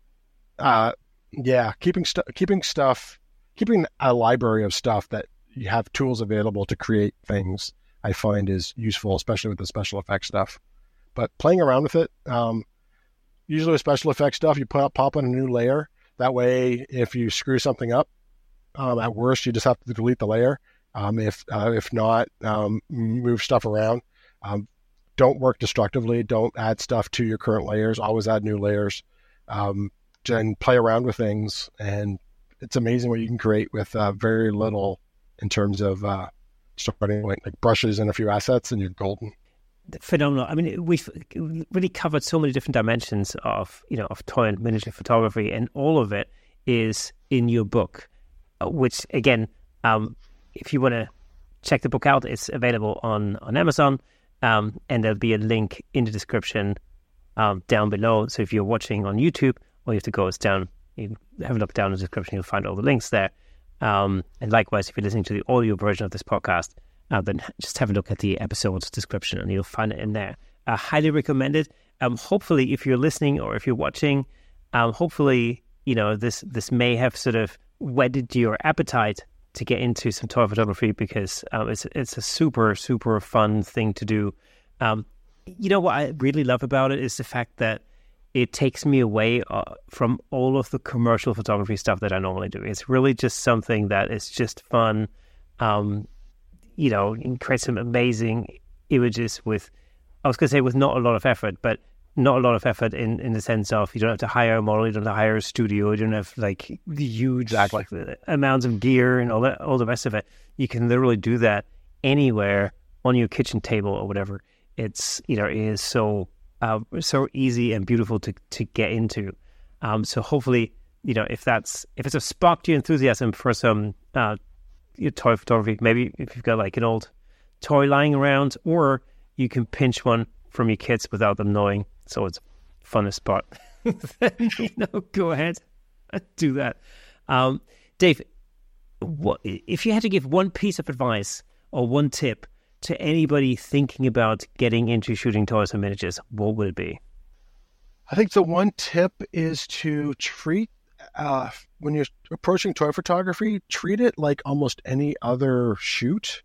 uh, yeah, keeping stuff, keeping stuff, keeping a library of stuff that you have tools available to create things, I find is useful, especially with the special effects stuff. But playing around with it, um, usually with special effects stuff, you put, pop on a new layer. That way, if you screw something up, um, at worst, you just have to delete the layer. Um, if uh, if not, um, move stuff around. Um, don't work destructively. Don't add stuff to your current layers. Always add new layers. Um, and play around with things. And it's amazing what you can create with uh, very little in terms of uh, starting point, like brushes and a few assets, and you're golden. Phenomenal. I mean, we've really covered so many different dimensions of, you know, of toy and miniature photography, and all of it is in your book, which again, um, if you want to check the book out, it's available on, on Amazon, um, and there'll be a link in the description um, down below. So if you're watching on YouTube, all you have to go is down, you have a look down in the description, you'll find all the links there. Um, and likewise, if you're listening to the audio version of this podcast, Uh, then just have a look at the episode's description and you'll find it in there. I uh, highly recommend it. Um, hopefully, if you're listening or if you're watching, um, hopefully, you know, this this may have sort of whetted your appetite to get into some toy photography, because um, it's it's a super, super fun thing to do. Um, you know what I really love about it is the fact that it takes me away uh, from all of the commercial photography stuff that I normally do. It's really just something that is just fun. Um, you know, you can create some amazing images with, I was going to say with not a lot of effort, but not a lot of effort in, in the sense of you don't have to hire a model, you don't have to hire a studio, you don't have like the huge exactly. amounts of gear and all that, all the rest of it. You can literally do that anywhere on your kitchen table or whatever. It's, you know, it is so uh, so easy and beautiful to to get into. Um, so hopefully, you know, if that's if it's a sparked your enthusiasm for some uh, your toy photography, maybe if you've got like an old toy lying around, or you can pinch one from your kids without them knowing. So it's fun to spot. You know, go ahead, do that. Um, Dave, what if you had to give one piece of advice or one tip to anybody thinking about getting into shooting toys and miniatures, what would it be? I think the one tip is to treat, uh, when you're approaching toy photography, treat it like almost any other shoot,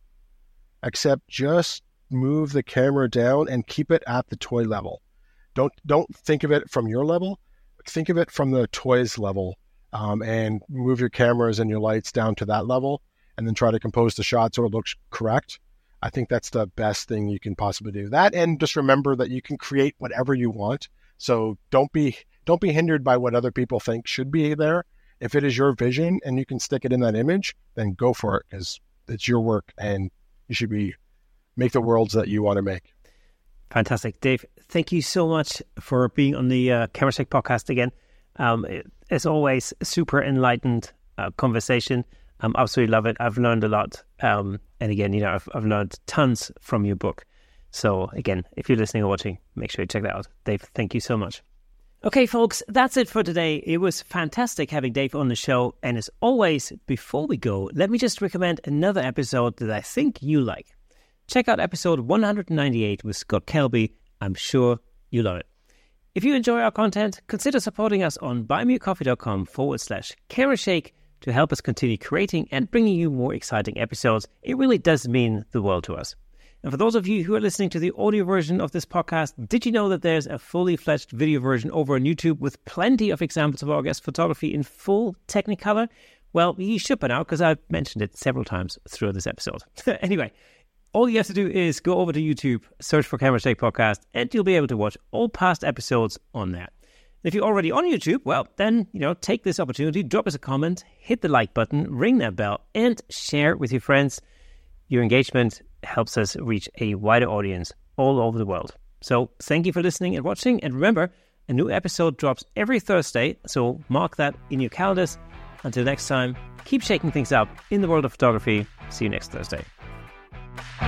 except just move the camera down and keep it at the toy level. Don't don't think of it from your level. Think of it from the toy's level, um, and move your cameras and your lights down to that level, and then try to compose the shot so it looks correct. I think that's the best thing you can possibly do. That, and just remember that you can create whatever you want. So don't be don't be hindered by what other people think should be there. If it is your vision and you can stick it in that image, then go for it, because it's your work and you should be make the worlds that you want to make. Fantastic. Dave, thank you so much for being on the uh, Camera Shake podcast again. Um, it, as always, super enlightened uh, conversation. Um, absolutely love it. I've learned a lot. Um, and again, you know, I've, I've learned tons from your book. So again, if you're listening or watching, make sure you check that out. Dave, thank you so much. Okay, folks, that's it for today. It was fantastic having Dave on the show. And as always, before we go, let me just recommend another episode that I think you like. Check out episode one ninety-eight with Scott Kelby. I'm sure you'll love it. If you enjoy our content, consider supporting us on buymeacoffee.com forward slash Camera Shake to help us continue creating and bringing you more exciting episodes. It really does mean the world to us. And for those of you who are listening to the audio version of this podcast, did you know that there's a fully fledged video version over on YouTube with plenty of examples of our guest photography in full Technicolor? Well, you should by now, because I've mentioned it several times throughout this episode. Anyway, all you have to do is go over to YouTube, search for Camera Shake Podcast, and you'll be able to watch all past episodes on there. If you're already on YouTube, well, then, you know, take this opportunity, drop us a comment, hit the like button, ring that bell, and share it with your friends. Your engagement helps us reach a wider audience all over the world. So thank you for listening and watching. And remember, a new episode drops every Thursday, so mark that in your calendars. Until next time, keep shaking things up in the world of photography. See you next Thursday.